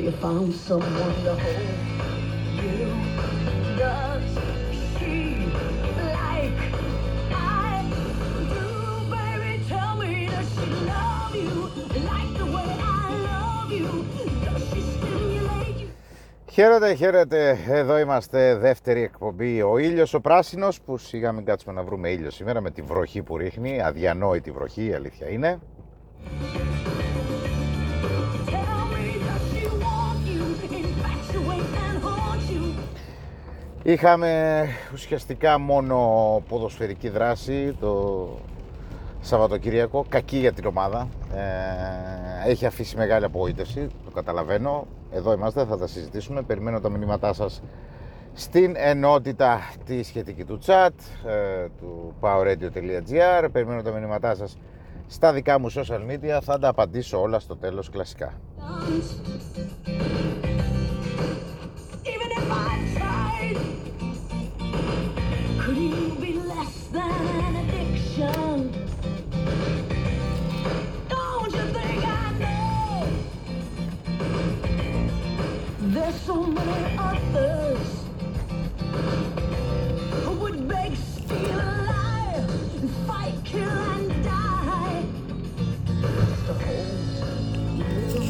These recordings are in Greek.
you found someone to hold you. Does she like I do, baby? Tell me, does she love you like the way I love you? Does she stimulate you? Χαίρετε, χαίρετε. Εδώ είμαστε, δεύτερη εκπομπή. Ο ήλιος ο πράσινος, που σιγά μην κάτσουμε να βρούμε ήλιο σήμερα με τη βροχή που ρίχνει. Αδιανόητη βροχή, η αλήθεια είναι. Είχαμε ουσιαστικά μόνο ποδοσφαιρική δράση το Σαββατοκύριακο, κακή για την ομάδα. Έχει αφήσει μεγάλη απογοήτευση, το καταλαβαίνω. Εδώ είμαστε, θα τα συζητήσουμε. Περιμένω τα μηνύματά σας στην ενότητα τη σχετική του chat, του powerradio.gr. Περιμένω τα μηνύματά σας στα δικά μου social media. Θα τα απαντήσω όλα στο τέλος κλασικά. There's so many others who would beg, steal, lie, fight, kill, and die. To hold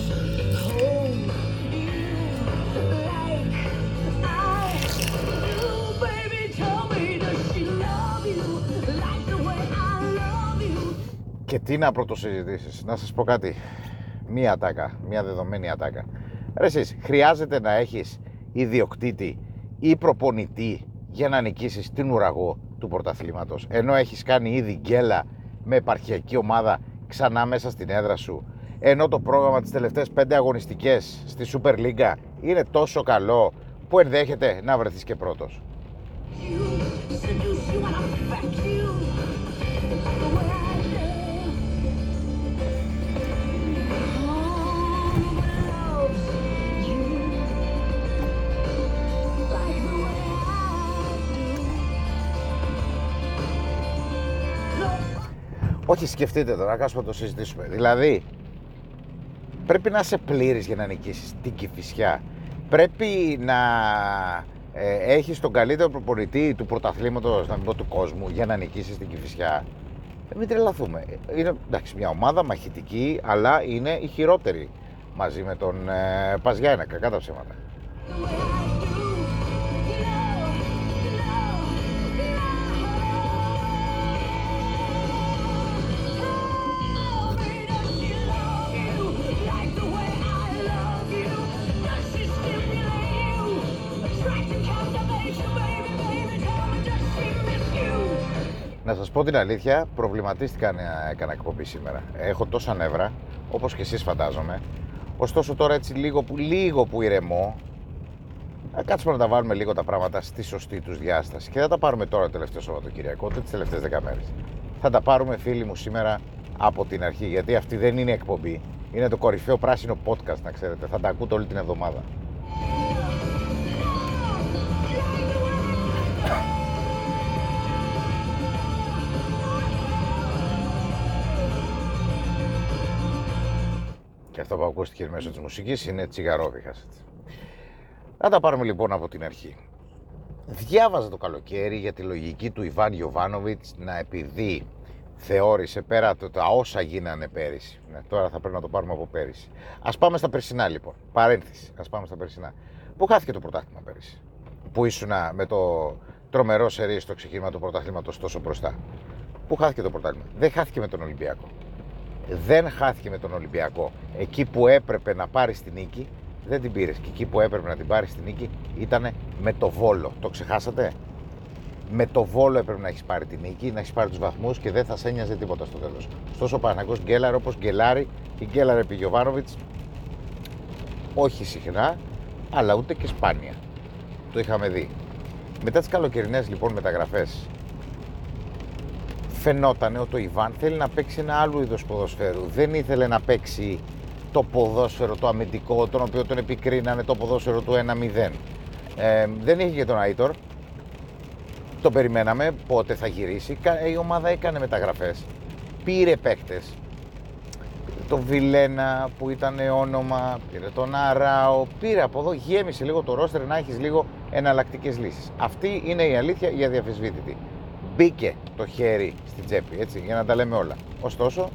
you like I do, baby. Tell me, does she love you like the way I love you? Και τι να πρωτοσυζητήσεις, να σας πω κάτι. Μία ατάκα, μία δεδομένη ατάκα. Ρε εσείς, χρειάζεται να έχεις ιδιοκτήτη ή προπονητή για να νικήσεις την ουραγό του πρωταθλήματος, ενώ έχεις κάνει ήδη γκέλα με επαρχιακή ομάδα ξανά μέσα στην έδρα σου, ενώ το πρόγραμμα τις τελευταίες 5 αγωνιστικές στη Super League είναι τόσο καλό που ενδέχεται να βρεθείς και πρώτος. Όχι, σκεφτείτε τώρα, κάτσουμε να το συζητήσουμε. Δηλαδή, πρέπει να είσαι πλήρης για να νικήσεις την Κηφισιά. Πρέπει να έχεις τον καλύτερο προπονητή του πρωταθλήματος, να μην πω του κόσμου, για να νικήσεις την Κηφισιά. Μην τρελαθούμε. Είναι εντάξει, μια ομάδα μαχητική, αλλά είναι η χειρότερη μαζί με τον Παζιάνα, κακά τα ψέματα. Να σας πω την αλήθεια, προβληματίστηκα να έκανα εκπομπή σήμερα. Έχω τόσα νεύρα, όπως και εσείς φαντάζομαι. Ωστόσο τώρα έτσι λίγο που ηρεμώ, κάτσουμε να τα βάλουμε λίγο τα πράγματα στη σωστή τους διάσταση. Και δεν τα πάρουμε τώρα το τελευταίο Σαββατοκυριακό, ούτε τις τελευταίες 10 μέρες. Θα τα πάρουμε, φίλοι μου, σήμερα από την αρχή, γιατί αυτή δεν είναι εκπομπή. Είναι το κορυφαίο πράσινο podcast, να ξέρετε. Θα τα ακούτε όλη την εβδομάδα. Και αυτό που ακούστηκε μέσω της μουσικής είναι τσιγαρόβιχας. Να τα πάρουμε λοιπόν από την αρχή. Διάβαζα το καλοκαίρι για τη λογική του Ιβάν Γιοβάνοβιτς να, επειδή θεώρησε πέρα από τα όσα γίνανε πέρυσι. Τώρα θα πρέπει να το πάρουμε από πέρυσι. Ας πάμε στα περσινά λοιπόν. Παρένθεση. Ας πάμε στα περσινά. Πού χάθηκε το πρωτάθλημα πέρυσι? Που ήσουν με το τρομερό σερί στο ξεκίνημα του πρωταθλήματος τόσο μπροστά? Πού χάθηκε το πρωτάθλημα? Δεν χάθηκε με τον Ολυμπιακό. Δεν χάθηκε με τον Ολυμπιακό. Εκεί που έπρεπε να πάρεις την νίκη, δεν την πήρες. Και εκεί που έπρεπε να την πάρεις την νίκη ήταν με το Βόλο. Το ξεχάσατε? Με το Βόλο έπρεπε να έχεις πάρει την νίκη, να έχεις πάρει τους βαθμούς και δεν θα σε ένοιαζε τίποτα στο τέλος. Ωστόσο ο Παναθηναϊκός γκέλαρε όπως γκελάρει και γκέλαρε επί Γιοβάνοβιτς, όχι συχνά, αλλά ούτε και σπάνια. Το είχαμε δει. Μετά τις καλοκαιρινές λοιπόν μεταγραφές, φαινόταν ότι ο Ιβάν θέλει να παίξει ένα άλλο είδος ποδοσφαίρου. Δεν ήθελε να παίξει το ποδόσφαιρο το αμυντικό, τον οποίο τον επικρίνανε, το ποδόσφαιρο του 1-0. Δεν είχε και τον Άιτορ. Το περιμέναμε πότε θα γυρίσει. Η ομάδα έκανε μεταγραφές, πήρε παίκτες. το Βιλένα που ήταν όνομα, πήρε τον Αράο, πήρε από εδώ, γέμισε λίγο το ρόστερ να έχεις λίγο εναλλακτικές λύσεις. Αυτή είναι η αλήθεια, η αδιαφεσβήτητη. Μπήκε το χέρι στην τσέπη, έτσι, για να τα λέμε όλα. Ωστόσο,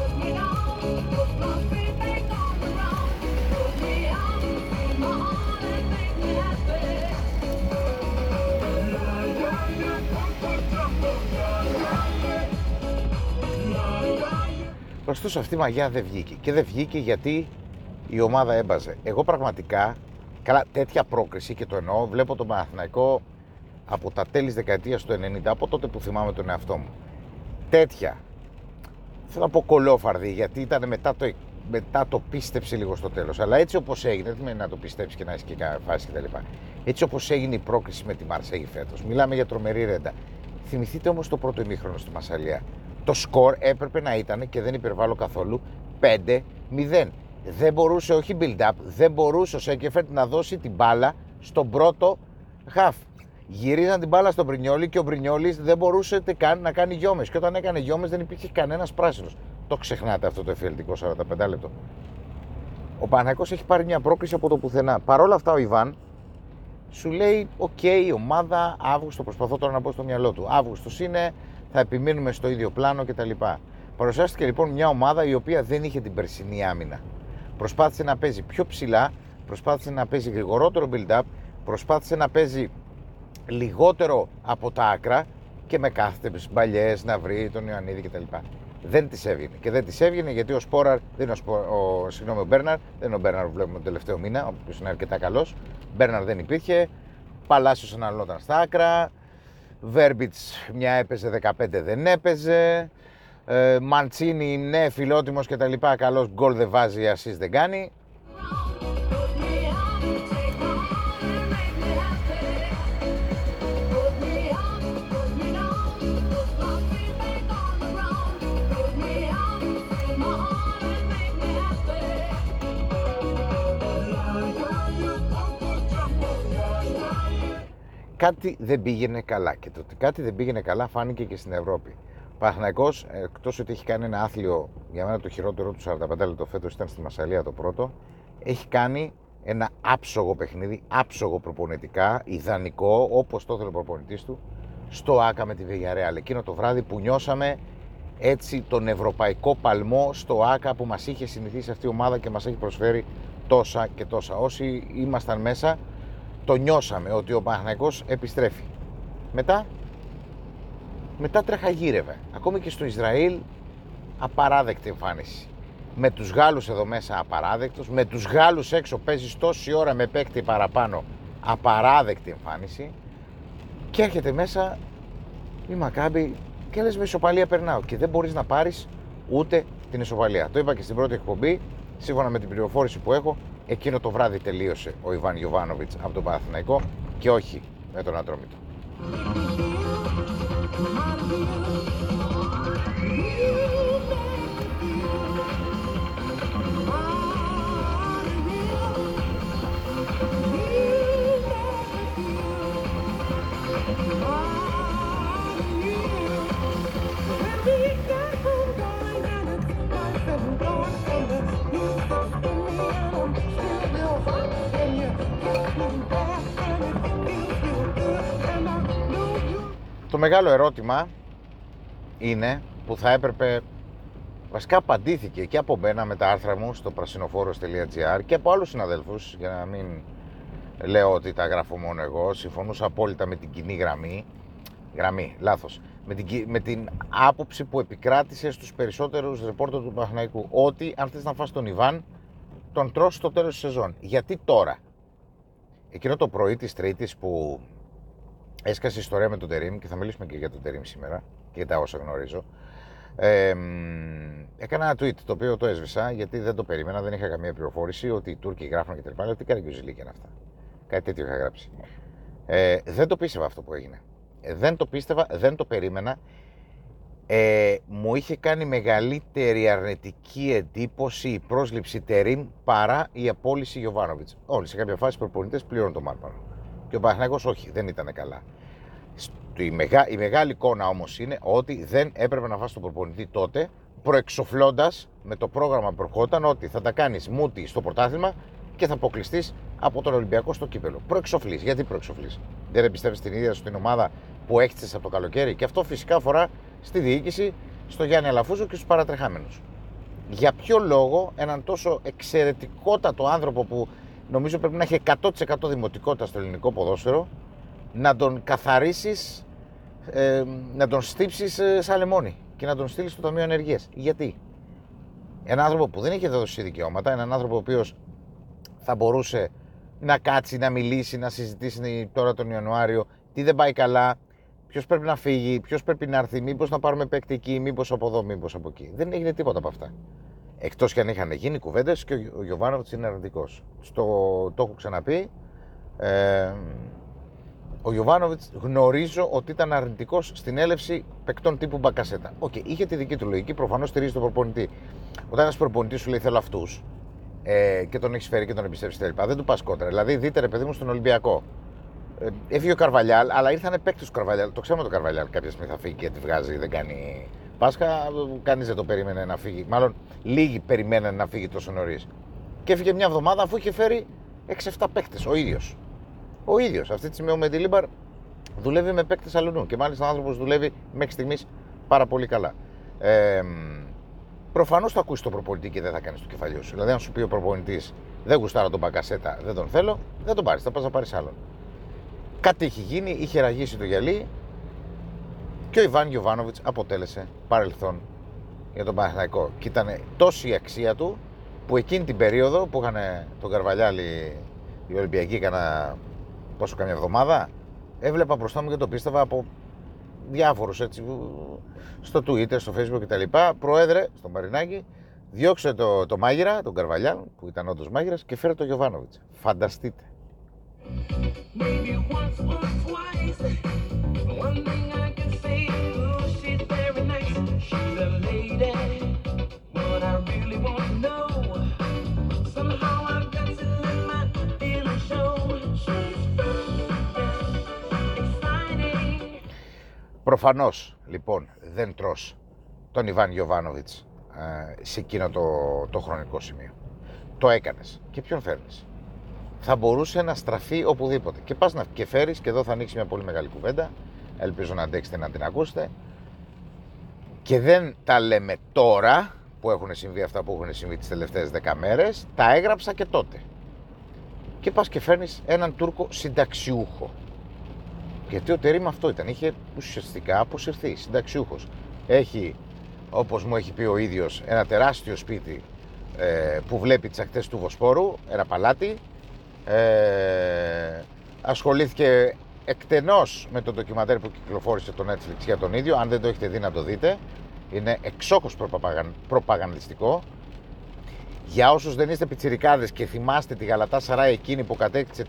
ωστόσο αυτή η μαγιά δεν βγήκε. Και δεν βγήκε γιατί η ομάδα έμπαζε. Εγώ πραγματικά, καλά, τέτοια πρόκριση, και το εννοώ, βλέπω τον Παναθηναϊκό από τα τέλη της δεκαετίας του 90, από τότε που θυμάμαι τον εαυτό μου. Τέτοια, θέλω να πω κολόφαρδη, γιατί ήταν μετά το πίστεψε λίγο στο τέλος. Αλλά έτσι όπως έγινε, δεν σημαίνει να το πιστέψει και να έχει και κάποια φάση κτλ. Έτσι όπως έγινε η πρόκριση με τη Μαρσέγη φέτος, μιλάμε για τρομερή ρέντα. Θυμηθείτε όμως το πρώτο ημίχρονο στη Μασσαλία. Το σκορ έπρεπε να ήταν, και δεν υπερβάλλω καθόλου, 5-0. Δεν μπορούσε, όχι build-up, δεν μπορούσε ο Σέκεφερτ να δώσει την μπάλα στον πρώτο half. Γυρίζαν την μπάλα στον Μπρινιόλι και ο Μπρινιόλις δεν μπορούσε καν να κάνει γιόμες. Και όταν έκανε γιόμες δεν υπήρχε κανένας πράσινος. Το ξεχνάτε αυτό το εφιαλτικό 45 λεπτό. Ο Παναθηναϊκός έχει πάρει μια πρόκριση από το πουθενά. Παρ' όλα αυτά ο Ιβάν σου λέει: οκ, η ομάδα Αύγουστο, προσπαθώ τώρα να πω στο μυαλό του. Αύγουστος είναι, θα επιμείνουμε στο ίδιο πλάνο κτλ. Παρουσιάστηκε λοιπόν μια ομάδα η οποία δεν είχε την περσινή άμυνα. Προσπάθησε να παίζει πιο ψηλά, προσπάθησε να παίζει γρηγορότερο build-up, προσπάθησε να παίζει λιγότερο από τα άκρα και με κάθετες μπαλιές να βρει τον Ιωαννίδη κτλ. Δεν της έβγαινε. Και δεν της έβγαινε γιατί ο Σπόραρ, ο Μπέρναρ, δεν είναι ο Μπέρναρ που βλέπουμε τον τελευταίο μήνα, ο οποίος είναι αρκετά καλός. Μπέρναρ δεν υπήρχε. Παλάσιος αναλώταν στα άκρα. Βέρμπιτς μια έπαιζε, 15 δεν έπαιζε. Μαντσίνι, ναι, φιλότιμος κτλ. Καλός, γκολ δεν βάζει, ασίς δεν κάνει. Κάτι δεν πήγαινε καλά, και το ότι κάτι δεν πήγαινε καλά φάνηκε και στην Ευρώπη. Ο Παναθηναϊκός, εκτός ότι έχει κάνει ένα άθλιο, για μένα το χειρότερο του 45 λεπτό φέτος ήταν στη Μασσαλία το πρώτο, έχει κάνει ένα άψογο παιχνίδι, άψογο προπονητικά, ιδανικό, όπως το ήθελε ο προπονητής του, στο ΆΚΑ με τη Villarreal. Εκείνο το βράδυ που νιώσαμε έτσι τον ευρωπαϊκό παλμό στο ΆΚΑ που μας είχε συνηθίσει αυτή η ομάδα και μας έχει προσφέρει τόσα και τόσα. Όσοι ήμασταν μέσα, το νιώσαμε ότι ο Παναθηναϊκός επιστρέφει. Μετά τρεχαγύρευε. Ακόμη και στο Ισραήλ απαράδεκτη εμφάνιση. Με τους Γάλλους εδώ μέσα απαράδεκτος. Με τους Γάλλους έξω παίζεις τόση ώρα με παίκτη παραπάνω. Απαράδεκτη εμφάνιση. Και έρχεται μέσα η Μακάμπι και λες με ισοπαλία περνάω. Και δεν μπορείς να πάρεις ούτε την ισοπαλία. Το είπα και στην πρώτη εκπομπή. Σύμφωνα με την πληροφόρηση που έχω, εκείνο το βράδυ τελείωσε ο Ιβάν Γιοβάνοβιτς από τον Παναθηναϊκό και όχι με τον Ατρόμητο. Το μεγάλο ερώτημα είναι που θα έπρεπε, βασικά απαντήθηκε και από μένα με τα άρθρα μου στο πρασινοφόρος.gr και από άλλους συναδέλφους, για να μην λέω ότι τα γράφω μόνο εγώ, συμφωνούσα απόλυτα με την κοινή λάθος, με την άποψη που επικράτησε στους περισσότερους ρεπόρτερ του Παναθηναϊκού, ότι αν θες να φας τον Ιβάν, τον τρως στο τέλος της σεζόν. Γιατί τώρα? Εκείνο το πρωί της Τρίτης που έσκασε ιστορία με τον Τερίμ, και θα μιλήσουμε και για τον Τερίμ σήμερα και για τα όσα γνωρίζω, έκανα ένα tweet το οποίο το έσβησα γιατί δεν το περίμενα, δεν είχα καμία πληροφόρηση ότι οι Τούρκοι γράφουν και τα λοιπά. Τι καραγκιουζιλίκια είναι αυτά? Κάτι τέτοιο είχα γράψει. Δεν το πίστευα αυτό που έγινε. Δεν το πίστευα, δεν το περίμενα. Μου είχε κάνει μεγαλύτερη αρνητική εντύπωση η πρόσληψη Τερίμ παρά η απόλυση Γιοβάνοβιτς. Όλοι σε κάποια φάση οι προπονητές πλήρωναν το μάρμαρο. Και ο Παναθηναϊκός όχι, δεν ήταν καλά. Η μεγάλη εικόνα όμως είναι ότι δεν έπρεπε να φας τον προπονητή τότε προεξοφλώντας με το πρόγραμμα που προχώταν ότι θα τα κάνεις μούτι στο πρωτάθλημα και θα αποκλειστείς από τον Ολυμπιακό στο κύπελο. Προεξοφλείς. Γιατί προεξοφλείς? Δεν εμπιστεύεις την ίδια σου την ομάδα που έχτισες από το καλοκαίρι? Και αυτό φυσικά αφορά στη διοίκηση, στο Γιάννη Αλαφούζο και στους παρατρεχάμενους. Για ποιο λόγο έναν τόσο εξαιρετικότατο άνθρωπο που νομίζω πρέπει να έχει 100% δημοτικότητα στο ελληνικό ποδόσφαιρο, να τον καθαρίσεις, να τον στύψεις σαν λεμόνι και να τον στείλεις στο Ταμείο Ανεργίας? Γιατί? Έναν άνθρωπο που δεν είχε δώσει δικαιώματα, έναν άνθρωπο ο οποίος θα μπορούσε να κάτσει, να μιλήσει, να συζητήσει τώρα τον Ιανουάριο τι δεν πάει καλά, ποιος πρέπει να φύγει, ποιος πρέπει να έρθει, μήπως να πάρουμε παίκτη εκεί, μήπως από εδώ, μήπως από εκεί. Δεν έγινε τίποτα από αυτά. Εκτός κι αν είχαν γίνει κουβέντες και ο Γιοβάνοβιτς είναι αρνητικός. Το έχω ξαναπεί. Ο Γιοβάνοβιτς γνωρίζω ότι ήταν αρνητικός στην έλευση παικτών τύπου Μπακασέτα. Είχε τη δική του λογική, προφανώς στηρίζει τον προπονητή. Όταν ένας προπονητής σου λέει θέλω αυτούς και τον έχει φέρει και τον εμπιστεύει κτλ., δεν του πας κόντρα. Δηλαδή, δείτε ρε παιδί μου στον Ολυμπιακό. Έφυγε ο Καρβαλιάλ, αλλά ήρθανε παίκτες του Καρβαλιάλ. Το ξέρουμε το Καρβαλιάλ κάποια στιγμή θα φύγει και τη βγάζει, δεν κάνει Πάσχα. Κανείς δεν το περίμενε να φύγει. Μάλλον λίγοι περιμέναν να φύγει τόσο νωρίς. Και έφυγε μια εβδομάδα αφού είχε φέρει 6-7 παίκτες ο ίδιος. Ο ίδιος. Αυτή τη στιγμή ο Μεντιλίμπαρ δουλεύει με παίκτες αλλού και μάλιστα ο άνθρωπος δουλεύει μέχρι στιγμής πάρα πολύ καλά. Προφανώς θα ακούσει τον προπονητή και δεν θα κάνει το κεφαλιό σου. Δηλαδή, αν σου πει ο προπονητής δεν γουστάρω τον Μπακασέτα, δεν τον θέλω, δεν τον πάρεις, θα πας να πάρεις άλλον. Κάτι είχε γίνει, είχε ραγίσει το γυαλί και ο Ιβάν Γιοβάνοβιτς αποτέλεσε παρελθόν για τον Παναθηναϊκό. Και ήταν τόση η αξία του που εκείνη την περίοδο που είχαν τον Καρβαλιάλη οι Ολυμπιακοί καμιά εβδομάδα, έβλεπα μπροστά μου και το πίστευα από διάφορους έτσι, στο Twitter, στο Facebook κτλ. Πρόεδρε, στο Μαρινάκι, διώξε το μάγειρα, τον Καρβαλιάλ, που ήταν όντως μάγειρας, και φέρε τον Γιοβάνοβιτς. Φανταστείτε. Προφανώς, λοιπόν, δεν τρως τον Ιβάν Γιοβάνοβιτς σε εκείνο το χρονικό σημείο. Το έκανες. Και ποιον φέρνεις? Θα μπορούσε να στραφεί οπουδήποτε. Και πας και φέρεις, και εδώ θα ανοίξει μια πολύ μεγάλη κουβέντα. Ελπίζω να αντέξετε να την ακούσετε. Και δεν τα λέμε τώρα που έχουν συμβεί αυτά που έχουν συμβεί τις τελευταίες 10 μέρες. Τα έγραψα και τότε. Και πας και φέρνεις έναν Τούρκο συνταξιούχο. Γιατί ο Τερίμ αυτό ήταν, είχε ουσιαστικά αποσυρθεί, συνταξιούχος. Έχει, όπως μου έχει πει ο ίδιος, ένα τεράστιο σπίτι που βλέπει τις ακτές του Βοσπόρου, ένα παλάτι. Ασχολήθηκε εκτενώς με το ντοκιμαντέρ που κυκλοφόρησε το Netflix για τον ίδιο. Αν δεν το έχετε δει, να το δείτε. Είναι εξόχως προπαγανδιστικό. Για όσους δεν είστε πιτσιρικάδες και θυμάστε τη Γαλατάσαράι εκείνη που κατέκτησε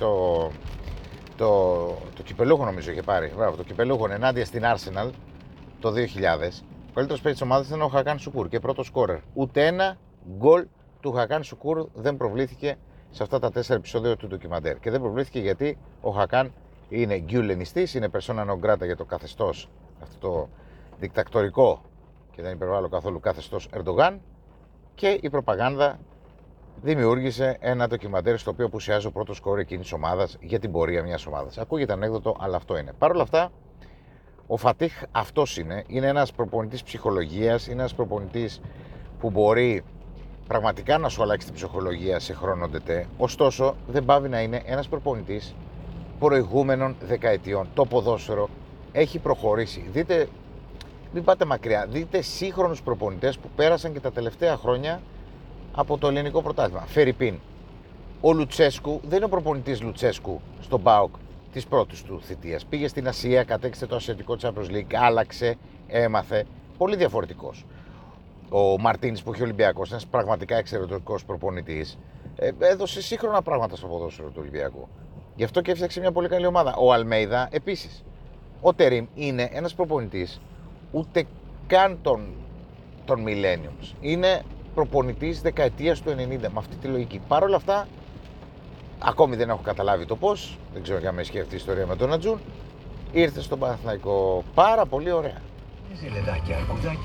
το κυπελούχο, νομίζω είχε πάρει. Μπράβο, το κυπελούχο ενάντια στην Arsenal το 2000. Ο καλύτερος παίκτης της ομάδας ήταν ο Χακάν Σουκούρ και πρώτος σκόρερ. Ούτε ένα γκολ του Χακάν Σουκούρ δεν προβλήθηκε σε αυτά τα 4 επεισόδια του ντοκιμαντέρ. Και δεν προβλήθηκε γιατί ο Χακάν είναι γκιουλενιστής, είναι persona non grata για το καθεστώς, αυτό το δικτακτορικό και δεν υπερβάλλω καθόλου καθεστώς Ερντογάν, και η προπαγάνδα δημιούργησε ένα ντοκιμαντέρ στο οποίο απουσιάζει ο πρώτος σκόρερ εκείνης της ομάδας για την πορεία μιας ομάδας. Ακούγεται ανέκδοτο, αλλά αυτό είναι. Παρ' όλα αυτά, ο Φατίχ αυτός είναι ένας προπονητής ψυχολογίας, είναι ένας προπονητής που μπορεί πραγματικά να σου αλλάξει την ψυχολογία σε χρόνο ντετέ. Ωστόσο, δεν πάβει να είναι ένας προπονητής προηγούμενων δεκαετιών. Το ποδόσφαιρο έχει προχωρήσει. Δείτε, μην πάτε μακριά, δείτε σύγχρονους προπονητές που πέρασαν και τα τελευταία χρόνια από το ελληνικό πρωτάθλημα. Φερρυπίν, ο Λουτσέσκου δεν είναι ο προπονητής Λουτσέσκου στον ΠΑΟΚ της πρώτης του θητείας. Πήγε στην Ασία, κατέκτησε το ασιατικό Champions League, άλλαξε, έμαθε, πολύ διαφορετικός. Ο Μαρτίνης που είχε Ολυμπιακός, ένας πραγματικά εξαιρετικός προπονητής, έδωσε σύγχρονα πράγματα στο ποδόσφαιρο του Ολυμπιακού. Γι' αυτό και έφτιαξε μια πολύ καλή ομάδα. Ο Αλμέιδα επίσης. Ο Τερίμ είναι ένας προπονητής ούτε καν των Millenniums. Είναι προπονητής δεκαετίας του 90 με αυτή τη λογική. Παρ' όλα αυτά, ακόμη δεν έχω καταλάβει το πώς, δεν ξέρω αν με ισχύει αυτή η ιστορία με τον Ατζούν, ήρθε στον Παναθηναϊκό πάρα πολύ ωραία. Ζηλεδάκια, αρκουδάκια.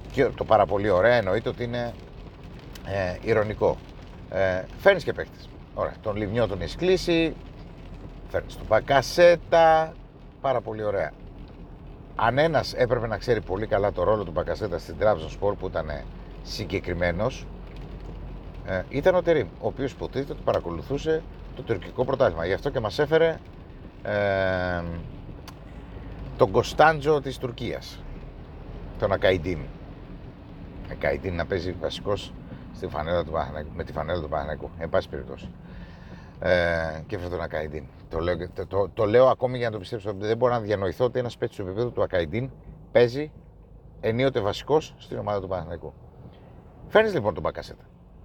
Και το πάρα πολύ ωραία εννοείται ότι είναι ηρωνικό. Φέρνεις και παίκτες. Ωραία, τον Λιμνιό τον έχεις κλείσει, φέρνεις τον Μπακασέτα, πάρα πολύ ωραία. Αν ένας έπρεπε να ξέρει πολύ καλά το ρόλο του Μπακασέτα στην Trabzonspor που ήταν συγκεκριμένος, ήταν ο Τερίμ, ο οποίος υποτίθεται ότι παρακολουθούσε το τουρκικό πρωτάθλημα. Γι' αυτό και μας έφερε τον Κωνσταντζο της Τουρκίας, τον Ακαϊντίν. Ακαϊντίν να παίζει βασικός στη φανέλα του Παναθηναϊκού, με τη φανέλα του Παναθηναϊκού, εν πάση περιπτώσει. Και έφερε τον Ακαϊντίν. Το λέω ακόμη για να το πιστέψω. Δεν μπορώ να διανοηθώ ότι ένας παίκτης του επίπεδου του Ακαϊντίν παίζει ενίοτε βασικός στην ομάδα του Παναθηναϊκού. Φέρνεις λοιπόν τον Μπακασέτα.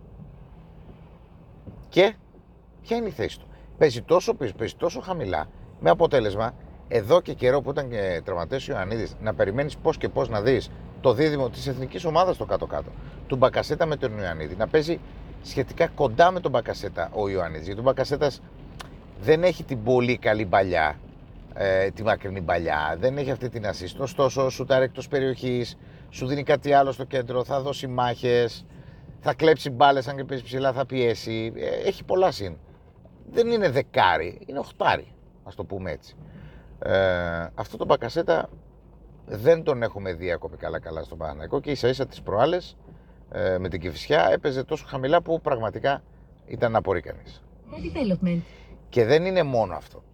Και ποια είναι η θέση του? Παίζει τόσο πίσω, παίζει τόσο χαμηλά, με αποτέλεσμα εδώ και καιρό που ήταν και τραυματίας ο Ιωαννίδης να περιμένεις πώς και πώς να δεις το δίδυμο της εθνικής ομάδας στο κάτω-κάτω, του Μπακασέτα με τον Ιωαννίδη, να παίζει σχετικά κοντά με τον Μπακασέτα ο Ιωαννίδης, γιατί ο Μπακασέτας δεν έχει την πολύ καλή παλιά, τη μακρινή παλιά, δεν έχει αυτή την ασίστ. Ωστόσο, σουτάρει εκτός περιοχής, σου δίνει κάτι άλλο στο κέντρο, θα δώσει μάχες, θα κλέψει μπάλες, αν και παίζει ψηλά θα πιέσει, έχει πολλά συν. Δεν είναι δεκάρι, είναι οχτάρι, ας το πούμε έτσι. Αυτό το Μπακασέτα δεν τον έχουμε δει ακόμη καλά στον Παναθηναϊκό και ίσα ίσα τις προάλλες με την Κηφισιά έπαιζε τόσο χαμηλά που πραγματικά ήταν να απορεί κανείς. Και δεν είναι μόνο αυτό.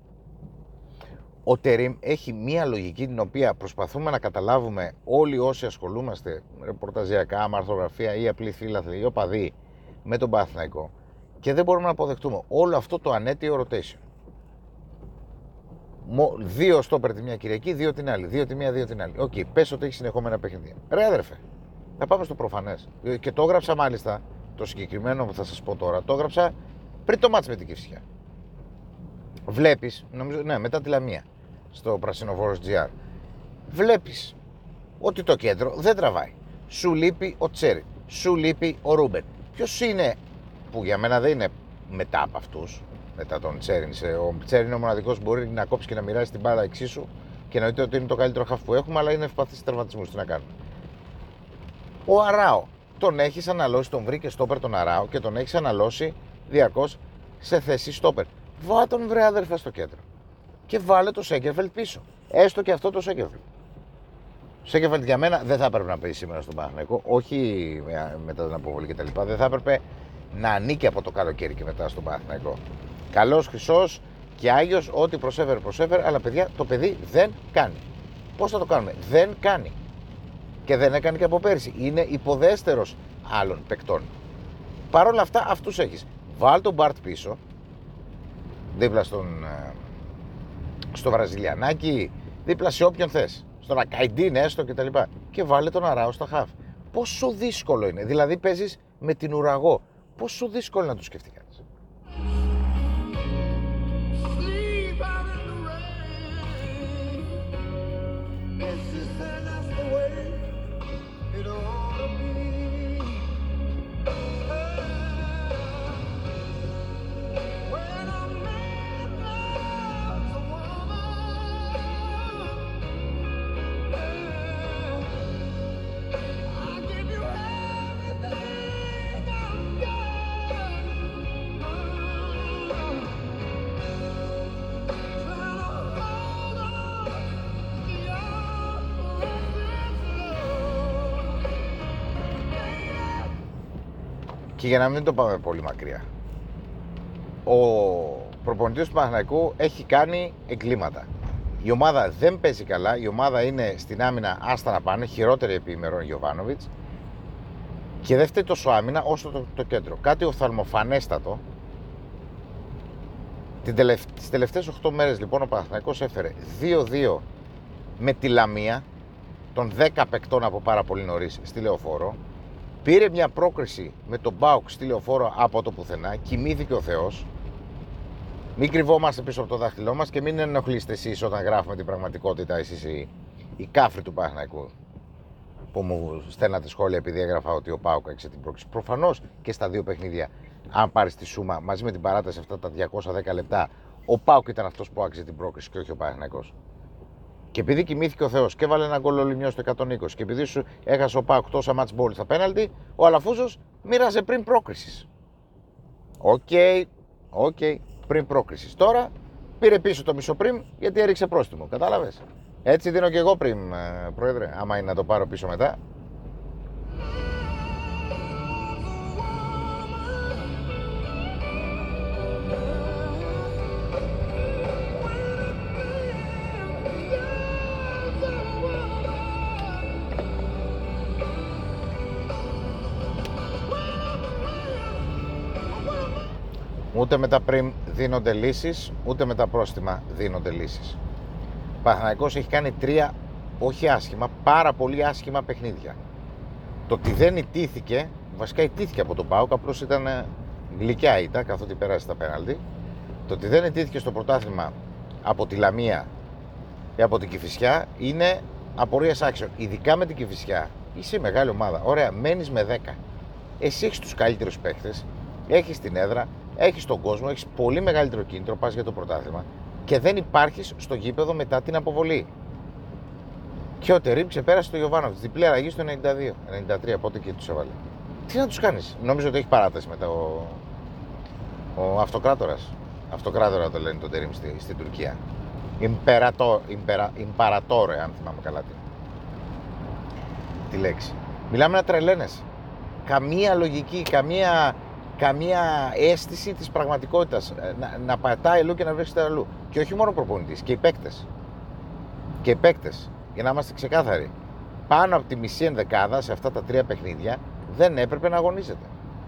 Ο Τερίμ έχει μία λογική την οποία προσπαθούμε να καταλάβουμε όλοι όσοι ασχολούμαστε ρεπορταζιακά, με αρθρογραφία ή απλοί φίλαθλοι ή οπαδοί με τον Παναθηναϊκό και δεν μπορούμε να αποδεχτούμε όλο αυτό το ανέτειο rotation. Δύο στόπερ τη μια Κυριακή, δύο την άλλη. Δύο τη μία, δύο την άλλη. Οκ, πες ότι έχει συνεχόμενα παιχνίδια. Ρε αδερφέ, θα πάμε στο προφανές. Και το έγραψα μάλιστα, το συγκεκριμένο που θα σας πω τώρα, το έγραψα πριν το μάτς με την Κηφισιά. Βλέπεις, νομίζω, ναι, μετά τη Λαμία, στο Πρασινοβόρος GR. Βλέπεις ότι το κέντρο δεν τραβάει. Σου λείπει ο Τσέρι, σου λείπει ο Ρούμπεν. Ποιος είναι, που για μένα δεν είναι μετά από αυτούς, μετά τον Τσέριν. Ο Τσέριν είναι ο μοναδικός που μπορεί να κόψει και να μοιράσει την μπάλα εξίσου και να δείτε ότι είναι το καλύτερο χαφ που έχουμε, αλλά είναι ευπαθής σε τραυματισμούς. Τι να κάνουμε. Ο Αράο, τον έχεις αναλώσει, τον βρήκε στόπερ τον Αράο και τον έχεις αναλώσει διαρκώς σε θέση στόπερ. Βάλε τον βρε αδερφέ στο κέντρο και βάλε το Σέγκεφελτ πίσω. Έστω και αυτό το Σέγκεφελτ. Ο Σέγκεφελτ για μένα δεν θα έπρεπε να παίζει σήμερα στον Παναθηναϊκό, όχι μετά την αποβολή κτλ. Δεν θα έπρεπε να ανήκει από το καλοκαίρι και μετά στον Παναθηναϊκό. Καλός, χρυσός και άγιος, ό,τι προσέφερε, αλλά παιδιά το παιδί δεν κάνει. Πώς θα το κάνουμε? Δεν κάνει. Και δεν έκανε και από πέρσι. Είναι υποδέστερος άλλων παικτών. Παρ' όλα αυτά αυτούς έχεις. Βάλ τον Μπαρτ πίσω, δίπλα στο Βραζιλιανάκι, δίπλα σε όποιον θες. Στον Ακαϊντίν έστω κτλ. Και βάλε τον Αράο στα χαφ. Πόσο δύσκολο είναι. Δηλαδή παίζεις με την ουραγό. Πόσο δύσκολο να το σκεφτεί κανείς. Και για να μην το πάμε πολύ μακριά, ο προπονητής του Παναθηναϊκού έχει κάνει εγκλήματα. Η ομάδα δεν παίζει καλά, η ομάδα είναι στην άμυνα άστα να πάνε, χειρότερη επί ημερών Γιοβάνοβιτς, και δεν φταίει τόσο άμυνα όσο το κέντρο. Κάτι οφθαλμοφανέστατο. Τις τελευταίες 8 μέρες λοιπόν ο Παναθηναϊκός έφερε 2-2 με τη Λαμία, των 10 παικτών από πάρα πολύ νωρίς στη Λεωφόρο. Πήρε μια πρόκριση με τον ΠΑΟΚ στη Λεωφόρο από το πουθενά, κοιμήθηκε ο Θεός. Μην κρυβόμαστε πίσω από το δάχτυλό μας και μην ενοχλείστε εσείς όταν γράφουμε την πραγματικότητα, εσείς οι κάφροι του Παναθηναϊκού που μου στέλνατε σχόλια επειδή έγραφα ότι ο ΠΑΟΚ έξε την πρόκριση. Προφανώς και στα δύο παιχνίδια, αν πάρεις τη σούμα μαζί με την παράταση αυτά τα 210 λεπτά, ο ΠΑΟΚ ήταν αυτός που άξιζε την πρόκριση και όχι ο Παναθηναϊκός. Και επειδή κοιμήθηκε ο Θεός και έβαλε ένα γκολ ο Λιμιός στο 120 και επειδή σου έχασε ο ΠΑΟΚ τόσα match ball στα πέναλτι, ο Αλαφούζος μοίραζε πριν πρόκρισης. Οκ, πριν πρόκρισης. Τώρα πήρε πίσω το μισό πριν γιατί έριξε πρόστιμο. Κατάλαβες. Έτσι δίνω και εγώ πριν, πρόεδρε, άμα είναι να το πάρω πίσω μετά. Ούτε με τα πριν δίνονται λύσεις, ούτε με τα πρόστιμα δίνονται λύσεις. Ο Παναθηναϊκός έχει κάνει 3 όχι άσχημα, πάρα πολύ άσχημα παιχνίδια. Το ότι δεν ιτήθηκε, βασικά ιτήθηκε από τον ΠΑΟΚ, απλώς ήταν γλυκιά ήττα καθότι πέρασε τα πέναλτι. Το ότι δεν ιτήθηκε στο πρωτάθλημα από τη Λαμία ή από την Κηφισιά είναι απορίας άξιων. Ειδικά με την Κηφισιά, είσαι μεγάλη ομάδα. Ωραία, μένεις με 10. Εσύ έχεις τους καλύτερους παίκτες, έχεις την έδρα, έχεις τον κόσμο, έχεις πολύ μεγαλύτερο κίνητρο, πας για το πρωτάθλημα και δεν υπάρχεις στο γήπεδο μετά την αποβολή. Και ο Τερίμ ξεπέρασε το Γιοβάνοβιτς, διπλή αλλαγή στο 92-93, πότε και τους έβαλε. Τι να τους κάνεις, νομίζω ότι έχει παράταση μετά ο Αυτοκράτορας. Αυτοκράτορα το λένε τον Τερίμ στην Τουρκία. Ιμπαρατόρε, αν θυμάμαι καλά τη λέξη. Μιλάμε να τρελαίνεσαι. Καμία λογική, καμία αίσθηση της πραγματικότητας. Να πατάει αλλού και να βρίσκεται αλλού. Και όχι μόνο ο προπονητής, και οι παίκτες. Και οι παίκτες, για να είμαστε ξεκάθαροι, πάνω από τη μισή ενδεκάδα σε αυτά τα 3 παιχνίδια δεν έπρεπε να αγωνίζεται.